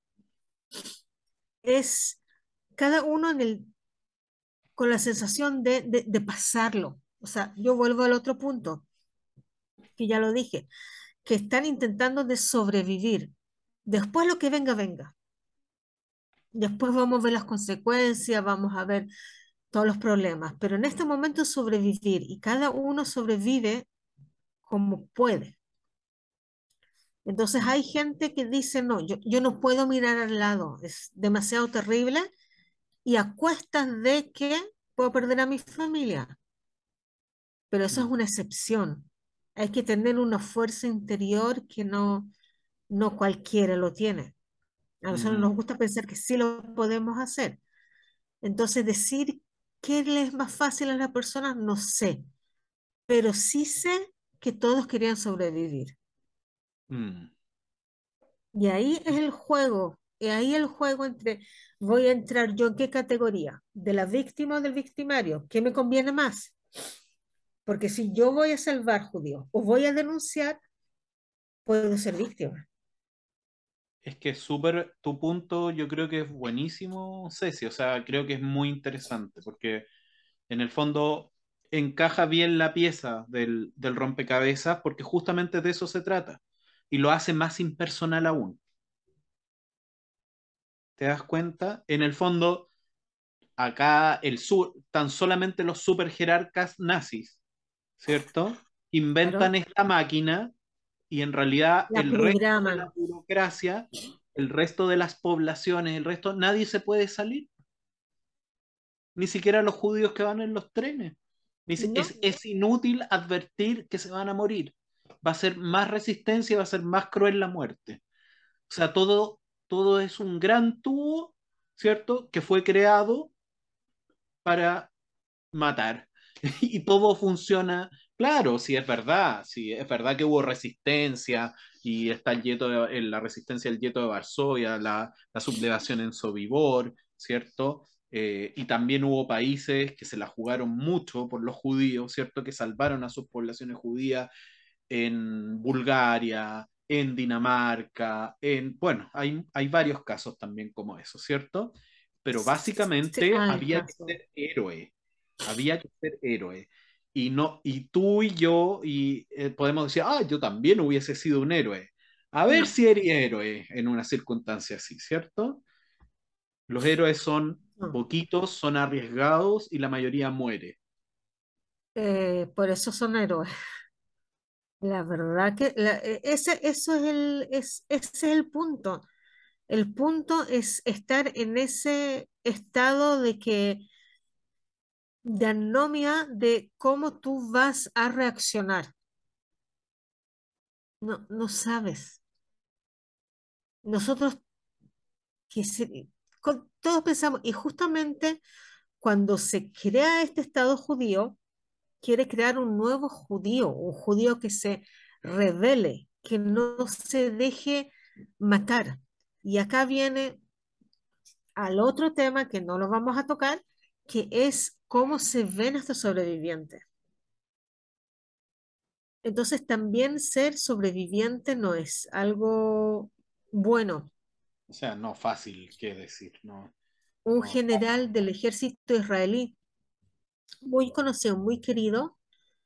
es cada uno con la sensación de pasarlo. O sea, yo vuelvo al otro punto, que ya lo dije, que están intentando de sobrevivir. Después lo que venga, venga. Después vamos a ver las consecuencias, vamos a ver todos los problemas, pero en este momento sobrevivir y cada uno sobrevive como puede. Entonces hay gente que dice, no, yo no puedo mirar al lado, es demasiado terrible y a cuestas de que puedo perder a mi familia, pero eso es Mm, una excepción. Hay que tener una fuerza interior que no cualquiera lo tiene. A nosotros mm, nos gusta pensar que sí lo podemos hacer. Entonces decir qué le es más fácil a las personas, no sé, pero sí sé que todos querían sobrevivir. mm. Y ahí es el juego, y ahí el juego entre, voy a entrar yo en qué categoría, de la víctima o del victimario, ¿qué me conviene más? Porque si yo voy a salvar judíos o voy a denunciar, puedo ser víctima. Es que es súper, tu punto yo creo que es buenísimo, Ceci, o sea, creo que es muy interesante porque en el fondo encaja bien la pieza del rompecabezas porque justamente de eso se trata y lo hace más impersonal aún. ¿Te das cuenta? En el fondo, acá tan solamente los super jerarcas nazis, ¿cierto? Inventan Claro, esta máquina y en realidad la el resto de la programan. burocracia, el resto de las poblaciones, el resto, nadie se puede salir, ni siquiera los judíos que van en los trenes. No, Es inútil advertir que se van a morir. Va a ser más resistencia, va a ser más cruel la muerte. O sea, todo es un gran tubo, ¿cierto? Que fue creado para matar. Y todo funciona. Claro, si es verdad que hubo resistencia y está la resistencia del gueto de Varsovia, la sublevación en Sobibor, ¿cierto? Y también hubo países que se la jugaron mucho por los judíos, ¿cierto? Que salvaron a sus poblaciones judías en Bulgaria, en Dinamarca, bueno, hay varios casos también como eso, ¿cierto? Pero sí, básicamente hay había que caso. ser héroe, había que ser héroe. Y no, y tú y yo podemos decir, yo también hubiese sido un héroe. A ver No, si eres héroe en una circunstancia así, ¿cierto? Los héroes son no. poquitos, son arriesgados y la mayoría muere. Por eso son héroes. La verdad que eso es ese es el punto. El punto es estar en ese estado de anomia de cómo tú vas a reaccionar. No sabes. Nosotros que todos pensamos, y justamente cuando se crea este Estado judío, quiere crear un nuevo judío, un judío que se rebele, que no se deje matar. Y acá viene al otro tema que no lo vamos a tocar, que es cómo se ven estos sobrevivientes. Entonces también ser sobreviviente no es algo bueno. O sea, no fácil, qué decir, no, Un no. general del ejército israelí muy conocido, muy querido,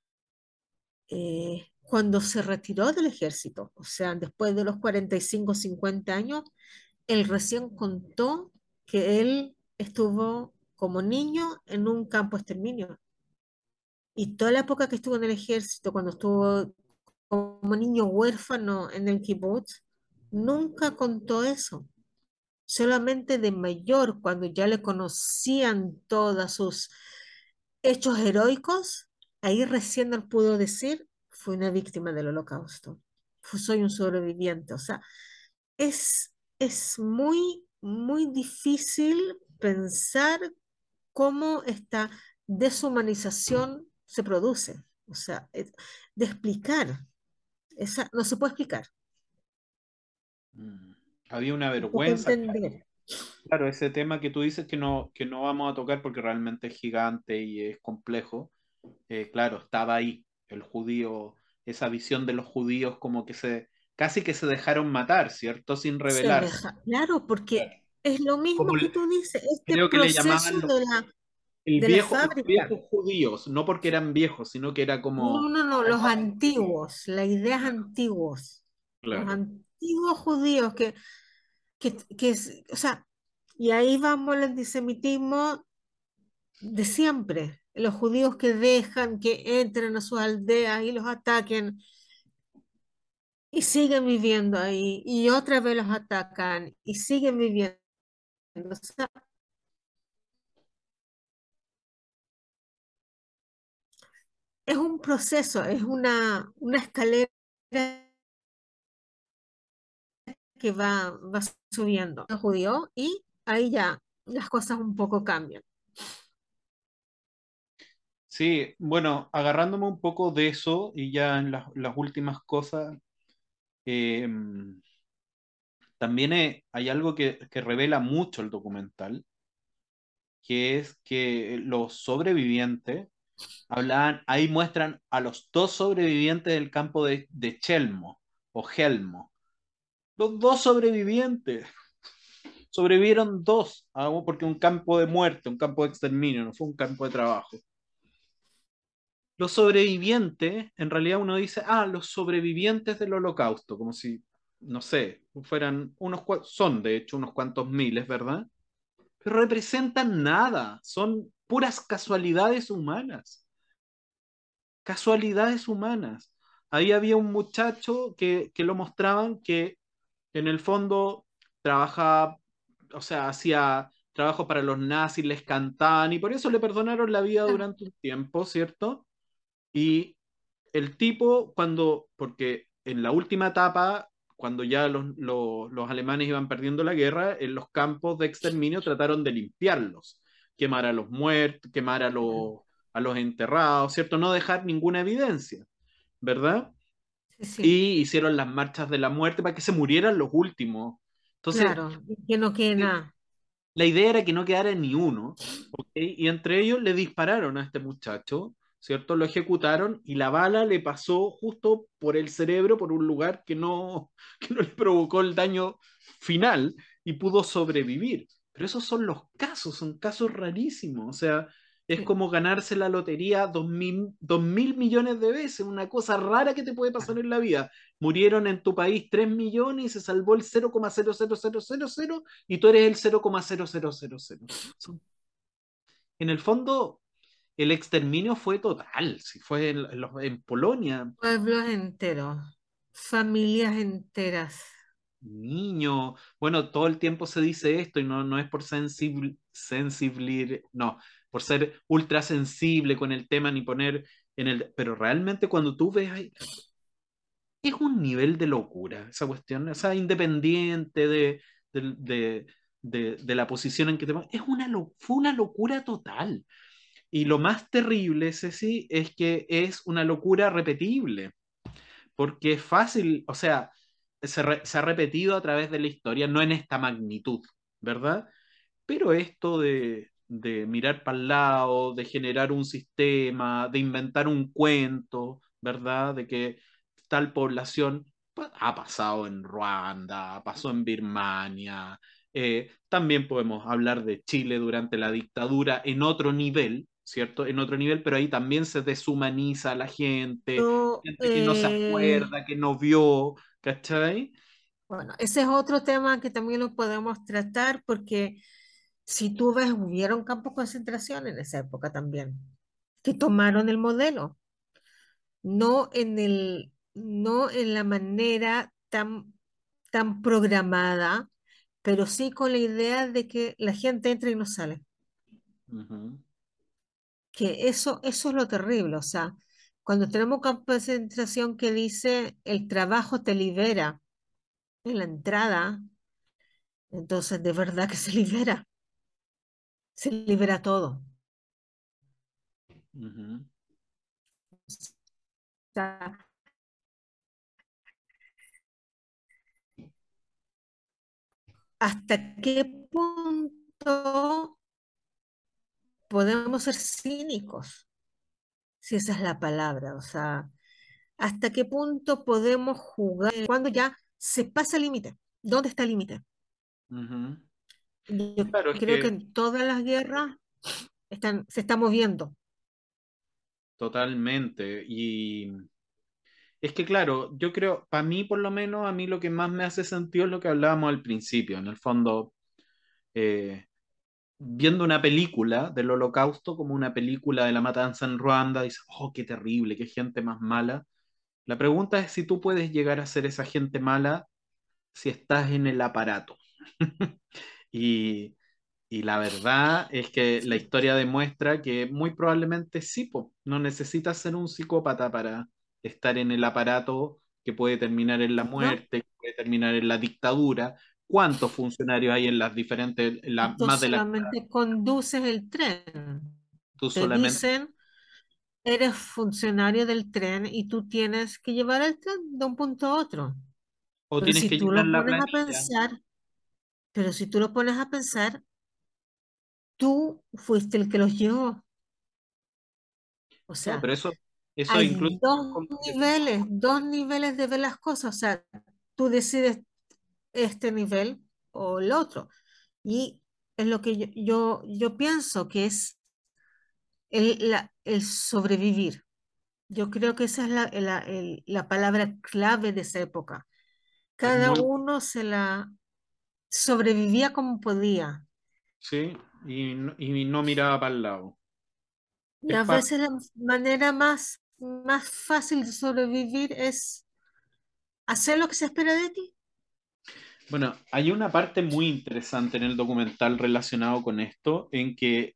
cuando se retiró del ejército, o sea, después de los 45 50 años, él recién contó que él estuvo como niño en un campo de exterminio. Y toda la época que estuvo en el ejército, cuando estuvo como niño huérfano en el kibutz, nunca contó eso. Solamente de mayor, cuando ya le conocían todos sus hechos heroicos, ahí recién él pudo decir, fui una víctima del holocausto, soy un sobreviviente. O sea, es muy, muy difícil pensar cómo esta deshumanización se produce. O sea, de explicar, no se puede explicar, Mm. Había una tampoco vergüenza. entender. Claro, ese tema que tú dices que no vamos a tocar porque realmente es gigante y es complejo, claro, estaba ahí el judío, esa visión de los judíos como que casi que se dejaron matar, ¿cierto? Sin Se rebelarse. deja, claro, porque es lo Como mismo que tú dices, este creo que le proceso llamaban de la los fábrica. viejos judíos, no porque eran viejos, sino que era No, como, no, no, los antiguos, las ideas antiguos, los claro. antiguos judíos o sea, y ahí vamos al antisemitismo de siempre, los judíos que dejan que entren a sus aldeas y los ataquen y siguen viviendo ahí, y otra vez los atacan y siguen viviendo. O sea, es un proceso, es una escalera que va subiendo el judío y ahí ya las cosas un poco cambian. Sí, bueno, agarrándome un poco de eso y ya en las últimas cosas, eh, también hay algo que revela mucho el documental, que es que los sobrevivientes hablaban, ahí muestran a los dos sobrevivientes del campo de Chelmo o Helmo. Los dos sobrevivientes. Sobrevivieron dos, porque un campo de muerte, un campo de exterminio, no fue un campo de trabajo. Los sobrevivientes, en realidad uno dice, los sobrevivientes del holocausto, como si, no sé, fueran son de hecho unos cuantos miles, ¿verdad? Pero representan nada, son puras casualidades humanas, casualidades humanas. Ahí había un muchacho que lo mostraban que en el fondo trabajaba, o sea, hacía trabajo para los nazis, les cantaban y por eso le perdonaron la vida Ah, durante un tiempo, ¿cierto? Y el tipo, porque en la última etapa, cuando ya los alemanes iban perdiendo la guerra, en los campos de exterminio trataron de limpiarlos, quemar a los muertos, quemar a los enterrados, ¿cierto? No dejar ninguna evidencia, ¿verdad? sí, sí, Y hicieron las marchas de la muerte para que se murieran los últimos. Entonces, claro, y que no quede nada. la idea era que no quedara ni uno, ¿ok? Y entre ellos le dispararon a este muchacho, ¿cierto? Lo ejecutaron y la bala le pasó justo por el cerebro, por un lugar que no le provocó el daño final y pudo sobrevivir. Pero esos son casos rarísimos. O sea, es Sí. como ganarse la lotería 2.000 millones de veces, una cosa rara que te puede pasar en la vida. Murieron en tu país 3 millones y se salvó el 0,00000 y tú eres el 0,0000. En el fondo, el exterminio fue total, si fue en Polonia, Pueblos enteros, familias enteras. niños, bueno, todo el tiempo se dice esto y no es por no, por ser ultra sensible con el tema ni poner pero realmente cuando tú ves ahí, es un nivel de locura esa cuestión, o sea, independiente de, de- de la posición en que te pones, fue una locura total. Y lo más terrible, Ceci, es que es una locura repetible, porque es fácil, o sea, se ha repetido a través de la historia, no en esta magnitud, ¿verdad? Pero esto de mirar para el lado, de generar un sistema, de inventar un cuento, ¿verdad? De que tal población ha pasado en Ruanda, pasó en Birmania. También podemos hablar de Chile durante la dictadura en otro nivel, ¿cierto? En otro nivel, pero ahí también se deshumaniza a la Yo, gente que no se acuerda, que no vio, ¿cachai? bueno, ese es otro tema que también lo podemos tratar porque Si tú ves, hubieron campos de concentración en esa época también, que tomaron el modelo, no en la manera tan programada, pero sí con la idea de que la gente entra y no sale. Ujú, Que eso es lo terrible. O sea, cuando tenemos un campo de concentración que dice el trabajo te libera en la entrada, entonces de verdad que se libera todo. ujú. O sea, ¿hasta qué punto podemos ser cínicos? Si esa es la palabra. O sea, ¿hasta qué punto podemos jugar cuando ya se pasa el límite? ¿Dónde está el límite? Ujú. Yo Claro, es creo que que en todas las guerras se está moviendo. totalmente. Y es que, claro, yo creo, para mí por lo menos, a mí lo que más me hace sentido es lo que hablábamos al principio. En el fondo, eh, viendo una película del Holocausto como una película de la matanza en Ruanda, dices, oh, qué terrible, qué gente más mala. La pregunta es si tú puedes llegar a ser esa gente mala si estás en el aparato. Y, y la verdad es que la historia demuestra que muy probablemente sí, po, no necesitas ser un psicópata para estar en el aparato que puede terminar en la ¿No? muerte, que puede terminar en la dictadura. ¿Cuántos funcionarios hay en las diferentes, Y tú más de las, solamente conduces el tren. tú Te solamente, dicen, eres funcionario del tren y tú tienes que llevar el tren de un punto a otro. o Pero tienes si que tú llenar lo la pones a planilla? pensar, pero si tú lo pones a pensar, tú fuiste el que los llevó. O No, sea, pero eso hay incluso dos niveles de ver las cosas. O sea, tú decides este nivel o el otro. Y es lo que yo pienso que es el sobrevivir. Yo creo que esa es la palabra clave de esa época. es Cada muy, uno se la sobrevivía como podía. sí, y no miraba para el lado. Y Es a parte. veces la manera más fácil de sobrevivir es hacer lo que se espera de ti. Bueno, hay una parte muy interesante en el documental relacionado con esto, en que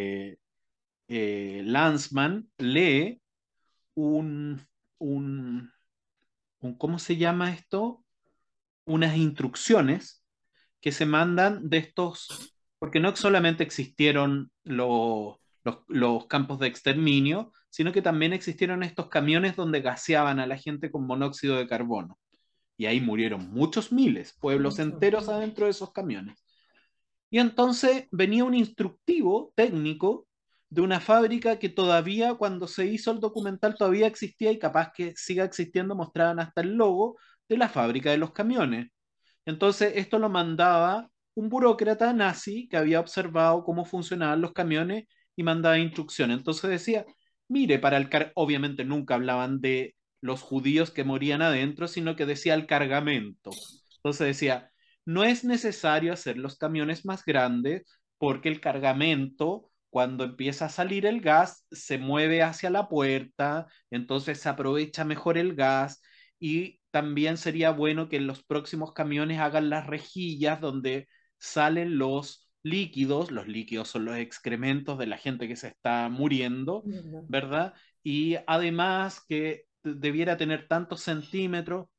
Lanzmann lee un, un, ¿cómo se llama esto? Unas instrucciones que se mandan de estos, porque no solamente existieron los campos de exterminio, sino que también existieron estos camiones donde gaseaban a la gente con monóxido de carbono. Y ahí murieron muchos miles, pueblos Mucho. enteros adentro de esos camiones. Y entonces venía un instructivo técnico de una fábrica que todavía cuando se hizo el documental todavía existía y capaz que siga existiendo, mostraban hasta el logo de la fábrica de los camiones. Entonces esto lo mandaba un burócrata nazi que había observado cómo funcionaban los camiones y mandaba instrucciones. Entonces decía, mire, obviamente nunca hablaban de los judíos que morían adentro, sino que decía el cargamento. Entonces decía, no es necesario hacer los camiones más grandes porque el cargamento, cuando empieza a salir el gas, se mueve hacia la puerta, entonces se aprovecha mejor el gas y también sería bueno que en los próximos camiones hagan las rejillas donde salen los líquidos son los excrementos de la gente que se está muriendo, No. ¿verdad? Y además que debiera tener tantos centímetros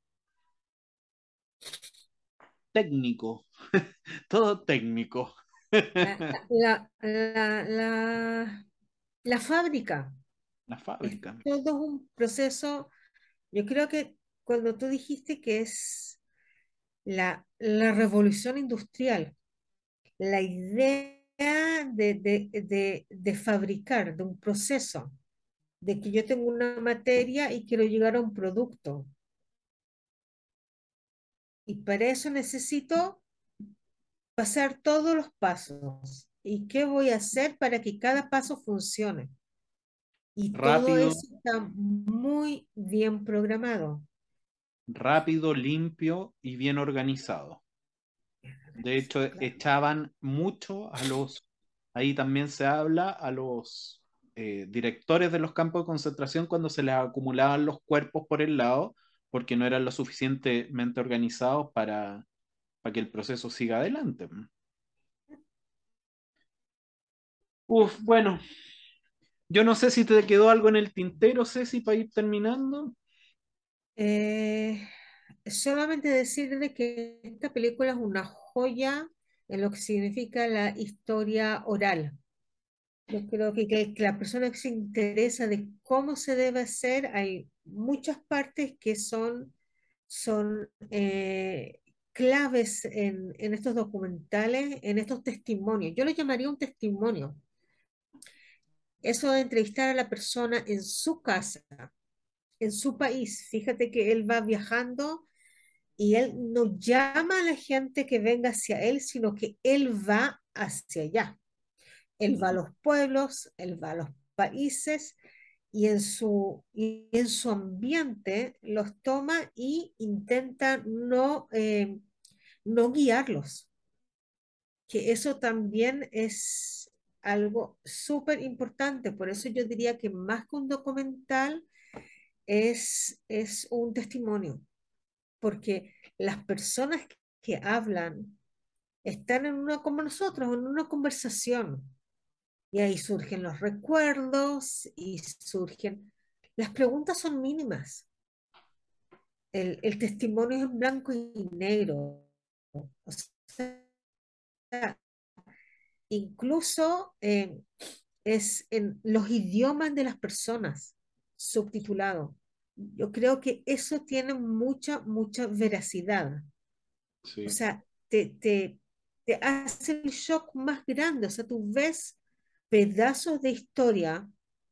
técnico, todo técnico. La, la, la, la, la fábrica La es fábrica. todo un proceso. Yo creo que cuando tú dijiste que es la revolución industrial, la idea de fabricar, de un proceso, de que yo tengo una materia y quiero llegar a un producto. Y para eso necesito pasar todos los pasos. ¿Y qué voy a hacer para que cada paso funcione? Y todo Rápido, eso está muy bien programado. rápido, limpio y bien organizado. De hecho, Claro. echaban mucho a los, ahí también se habla, a los directores de los campos de concentración cuando se les acumulaban los cuerpos por el lado, porque no eran lo suficientemente organizados para que el proceso siga adelante. Uf, bueno, yo no sé si te quedó algo en el tintero, Ceci, para ir terminando. Eh, Solamente decirle que esta película es una joya en lo que significa la historia oral. Yo creo que la persona que se interesa de cómo se debe hacer, hay muchas partes que son claves en estos documentales, en estos testimonios. Yo lo llamaría un testimonio. Eso de entrevistar a la persona en su casa, en su país. Fíjate que él va viajando y él no llama a la gente que venga hacia él, sino que él va hacia allá. Él va a Ujú. los pueblos, él va a los países y en su ambiente los toma y intenta no guiarlos, que eso también es algo súper importante. Por eso yo diría que más que un documental es un testimonio, porque las personas que hablan están como nosotros, en una conversación. Y ahí surgen los recuerdos y surgen... Las preguntas son mínimas. El testimonio es en blanco y negro. O sea, incluso es en los idiomas de las personas, subtitulado. Yo creo que eso tiene mucha, mucha veracidad. O Sí, sea, te hace el shock más grande. O sea, tú ves pedazos de historia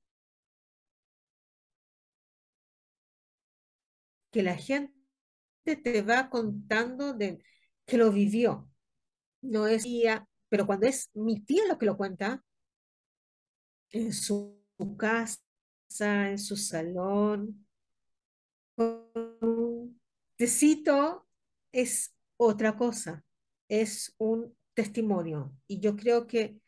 que la gente te va contando de que lo vivió. No es tía, pero cuando es mi tía lo que lo cuenta, en su casa, en su salón, con un tecito, es otra cosa, es un testimonio. Y yo creo que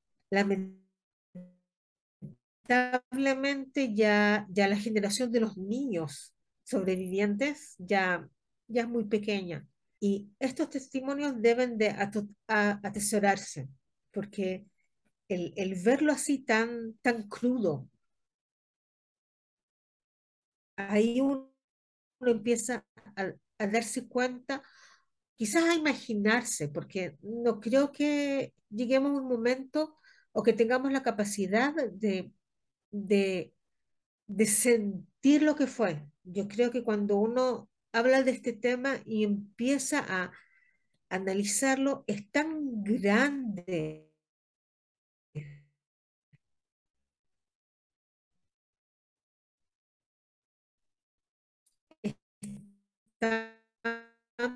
lamentablemente ya la generación de los niños sobrevivientes ya es muy pequeña. Y estos testimonios deben de atesorarse, porque el verlo así tan crudo, ahí uno empieza a darse cuenta, quizás a imaginarse, porque no creo que lleguemos a un momento o que tengamos la capacidad de, de sentir lo que fue. Yo creo que cuando uno habla de este tema y empieza a analizarlo, es tan grande, tan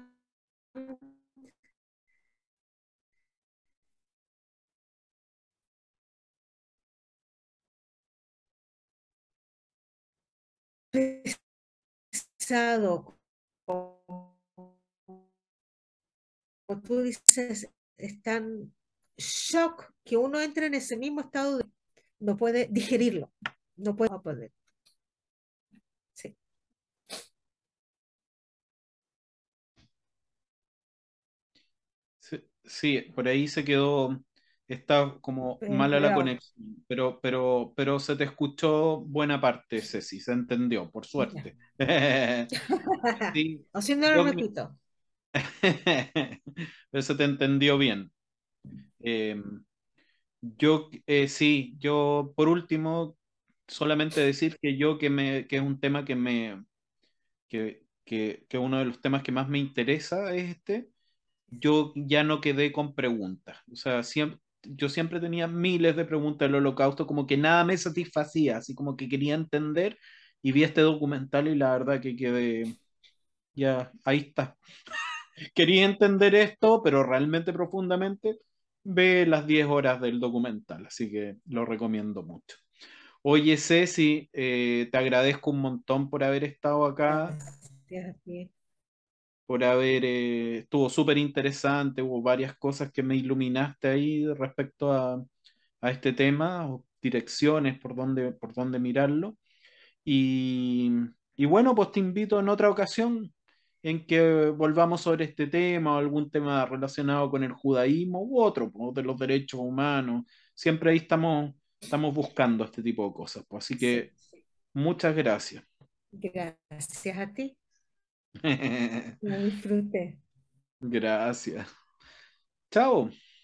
pesado, como tú dices, es tan shock que uno entra en ese mismo estado de no puede digerirlo, no puede poder. Sí, sí, sí, por ahí se quedó, está como mala la cuidado. conexión, pero se te escuchó buena parte, Ceci, se entendió, por Ya. suerte. Sí, O si no lo yo, repito. pero se te entendió bien. Eh, sí, yo por último, solamente decir que que es un tema que uno de los temas que más me interesa es este. Yo ya no quedé con preguntas. O sea, yo siempre tenía miles de preguntas del Holocausto, como que nada me satisfacía, así como que quería entender y vi este documental y la verdad que quedé, ya, ahí está. Quería entender esto, pero realmente profundamente, ve las 10 horas del documental, así que lo recomiendo mucho. Oye, Ceci, te agradezco un montón por haber estado acá. Gracias a ti. por haber, estuvo súper interesante, hubo varias cosas que me iluminaste ahí respecto a este tema, o direcciones por dónde mirarlo. Y, y bueno, pues te invito en otra ocasión en que volvamos sobre este tema o algún tema relacionado con el judaísmo u otro, pues, de los derechos humanos. Siempre ahí estamos buscando este tipo de cosas. Pues, así que Sí, muchas gracias. gracias a ti. Lo disfruté. Gracias. Chao.